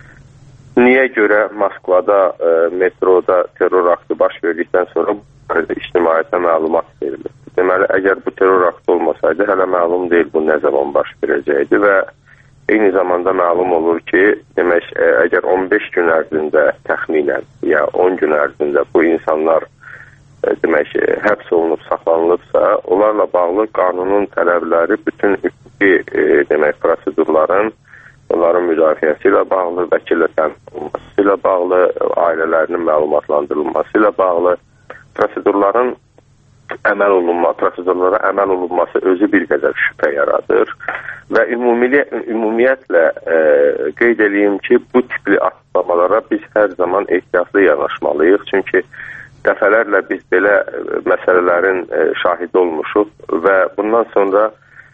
niyə görə Moskvada e, metroda terror aktı baş verdikdən sonra ictimaiyyətə məlumat verilir? Deməli, əgər bu terror aktı olmasaydı, hələ məlum deyil bu nə zaman baş verəcəkdi və eyni zamanda məlum olur ki, demək, e, əgər on beş gün ərzində təxminən ya on gün ərzində bu insanlar e, demək, e, həbs olunub, saxlanılıbsa, onlarla bağlı qanunun tələbləri bütün hüquqi e, demək, prosedurların onların müdafiəsi ilə bağlı, vəkillə təmin olunması ilə bağlı, ailələrinin məlumatlandırılması ilə bağlı prosedurların əməl olunma, prosedurlara əməl olunması özü bir qədər şübhə yaradır və ümumiyyətlə, ümumiyyətlə e, qeyd edeyim ki, bu tipli açıqlamalara biz hər zaman ehtiyatlı yanaşmalıyıq. Çünki dəfələrlə biz belə məsələlərin e, şahidi olmuşuq və bundan sonra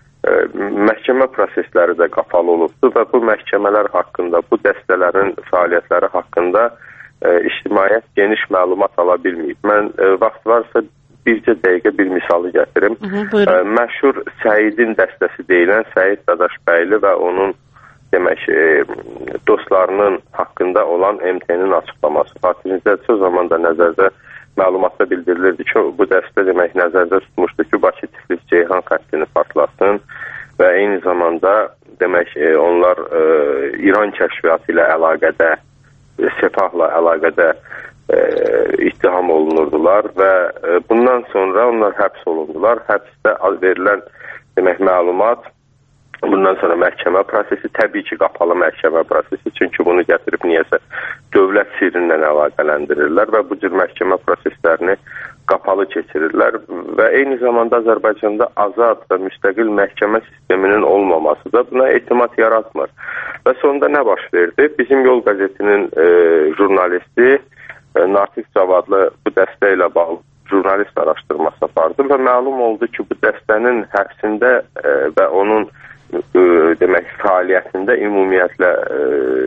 məhkəmə prosesləri də qapalı olubdur və bu məhkəmələr haqqında, bu dəstələrin fəaliyyətləri haqqında e, ictimaiyyət geniş məlumat ala bilməyib. Mən e, vaxt varsa bircə dəqiqə bir misalı gətirim. Hı -hı, e, məşhur Səidin dəstəsi deyilən Səid Dadaşbəyli və onun demək e, dostlarının haqqında olan M T N-in açıqlaması. Xatırınızdədirsə, o zaman da nəzərdə məlumatda bildirilirdi ki, bu dəstə demək nəzərdə tutmuşdu ki, Bakı-Tiflis-Ceyhan xəttini partlasın və eyni zamanda demək e, onlar e, İran kəşfiyyatı ilə əlaqədə, e, Sepahla əlaqədə e, ittiham olunurdular və e, bundan sonra onlar həbs olundular. Həbsdə verilən demək məlumat, bundan sonra məhkəmə prosesi, təbii ki, qapalı məhkəmə prosesi, çünki bunu gətirib niyəsə dövlət sirrindən əlaqələndirirlər və bu cür məhkəmə proseslərini qapalı keçirirlər və eyni zamanda Azərbaycanda azad və müstəqil məhkəmə sisteminin olmaması da buna etimad yaratmır. Və sonunda nə baş verdi? Bizim Yol qəzetinin e, jurnalisti e, Natiq Cavadlı bu dəstə ilə bağlı jurnalist araşdırması apardı və məlum oldu ki, bu dəstənin həbsində e, və onun e, demək fəaliyyətində ümumiyyətlə e,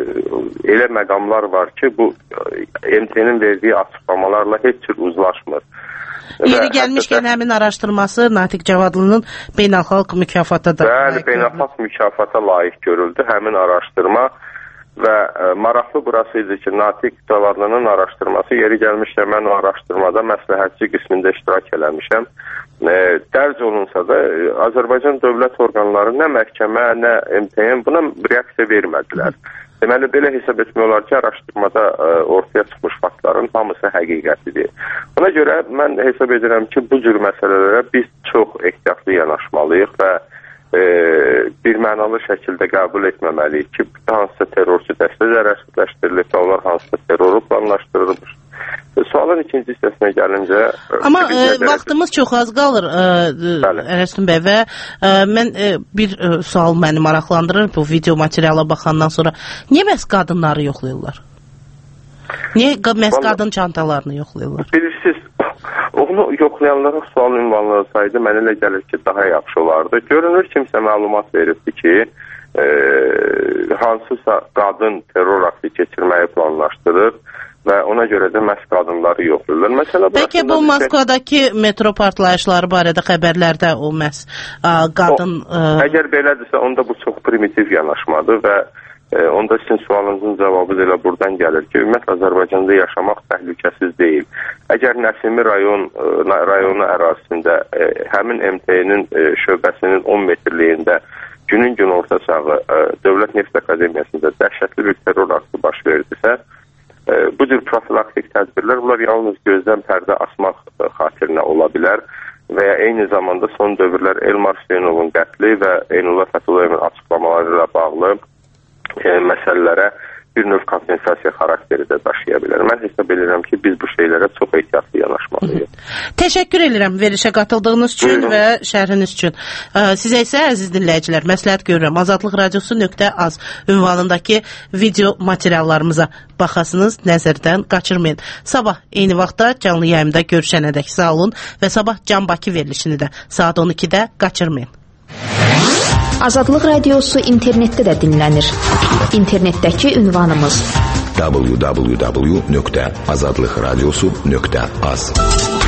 elə məqamlar var ki, bu M T N-in verdiyi açıqlamalarla heç cür uzlaşmır. Yeri gəlmişkən hətta, həmin araşdırması Natiq Cavadlının beynəlxalq mükafata da bəli, beynəlxalq mükafata layiq görüldü həmin araşdırma və e, maraqlı burası idi ki, Natiq Cavadlının araşdırması yeri gəlmişkən mən o araşdırmada məsləhətçi qismində iştirak eləmişəm. E, dərc olunsa da e, Azərbaycan dövlət orqanları nə məhkəmə, nə M T N buna reaksiya vermədilər. Deməli, belə hesab etmək olar ki, araşdırmada ə, ortaya çıxmış faktların hamısı həqiqətidir. Ona görə mən hesab edirəm ki, bu cür məsələlərə biz çox ehtiyatlı yanaşmalıyıq və e, bir mənalı şəkildə qəbul etməməliyik ki, hansısa terrorçu dəstə zərərsizləşdirilib və onlar hansısa terroru planlaşdırılmış. Sualın ikinci hissəsinə gəlincə... Amma e, vaxtımız çox az qalır, Ərəstun bəy, və e, mən e, bir e, sual məni maraqlandırır bu video materiala baxandan sonra. Niyə məhz qadınları yoxlayırlar? Niyə məhz qadın çantalarını yoxlayırlar? Bilirsiniz, onu yoxlayanlara sual ünvanlansaydı mənə elə gəlir ki, daha yaxşı olardı. Görünür kimsə məlumat veribdi ki, e, hansısa qadın terror aktı keçirməyi planlaşdırır və ona görə də məhz qadınları yoxlayırlar. Məsələ Bəlkə bu Moskvadakı metro partlayışları barədə xəbərlərdə o məhz ə, qadın... O, ə... Əgər belədirsə, onda bu çox primitiv yanaşmadır və ə, onda sizin sualınızın cavabı da elə buradan gəlir ki, ümumiyyətlə Azərbaycanda yaşamaq təhlükəsiz deyil. Əgər Nəsimi rayon, ə, rayonu ərazisində ə, həmin M T N-in şöbəsinin on metrliyində günün gün orta çağı ə, Dövlət Neft Akademiyasında dəhşətli bir terror aktı baş verdisə, bu cür profilaktik tədbirlər, bunlar yalnız gözdən pərdə asmaq xatirinə ola bilər və ya eyni zamanda son dövrlər Elmar Hüseynovun qətli və Eynullah Fəthulayevin açıqlamaları ilə bağlı e, məsələlərə bir növ kompensasiya xarakteri də daşıya bilər. Mən hesab edirəm ki, biz bu şeylərə çox ehtiyatlı yanaşmalıyıq. Təşəkkür edirəm verilişə qatıldığınız üçün Buyurun. Və şərhiniz üçün. Sizə isə əziz dinləyicilər, məsləhət görürəm. Azadlıq radiosu nöqtə az ünvanındakı video materiallarımıza baxasınız, nəzərdən qaçırmayın. Sabah eyni vaxtda canlı yayımda görüşənədək sağ olun və sabah Can Bakı verilişini də saat on ikidə qaçırmayın. Azadlıq radiosu internetdə də dinlənir. İnternetdəki ünvanımız w w w nöqtə azadlıq radiosu nöqtə az.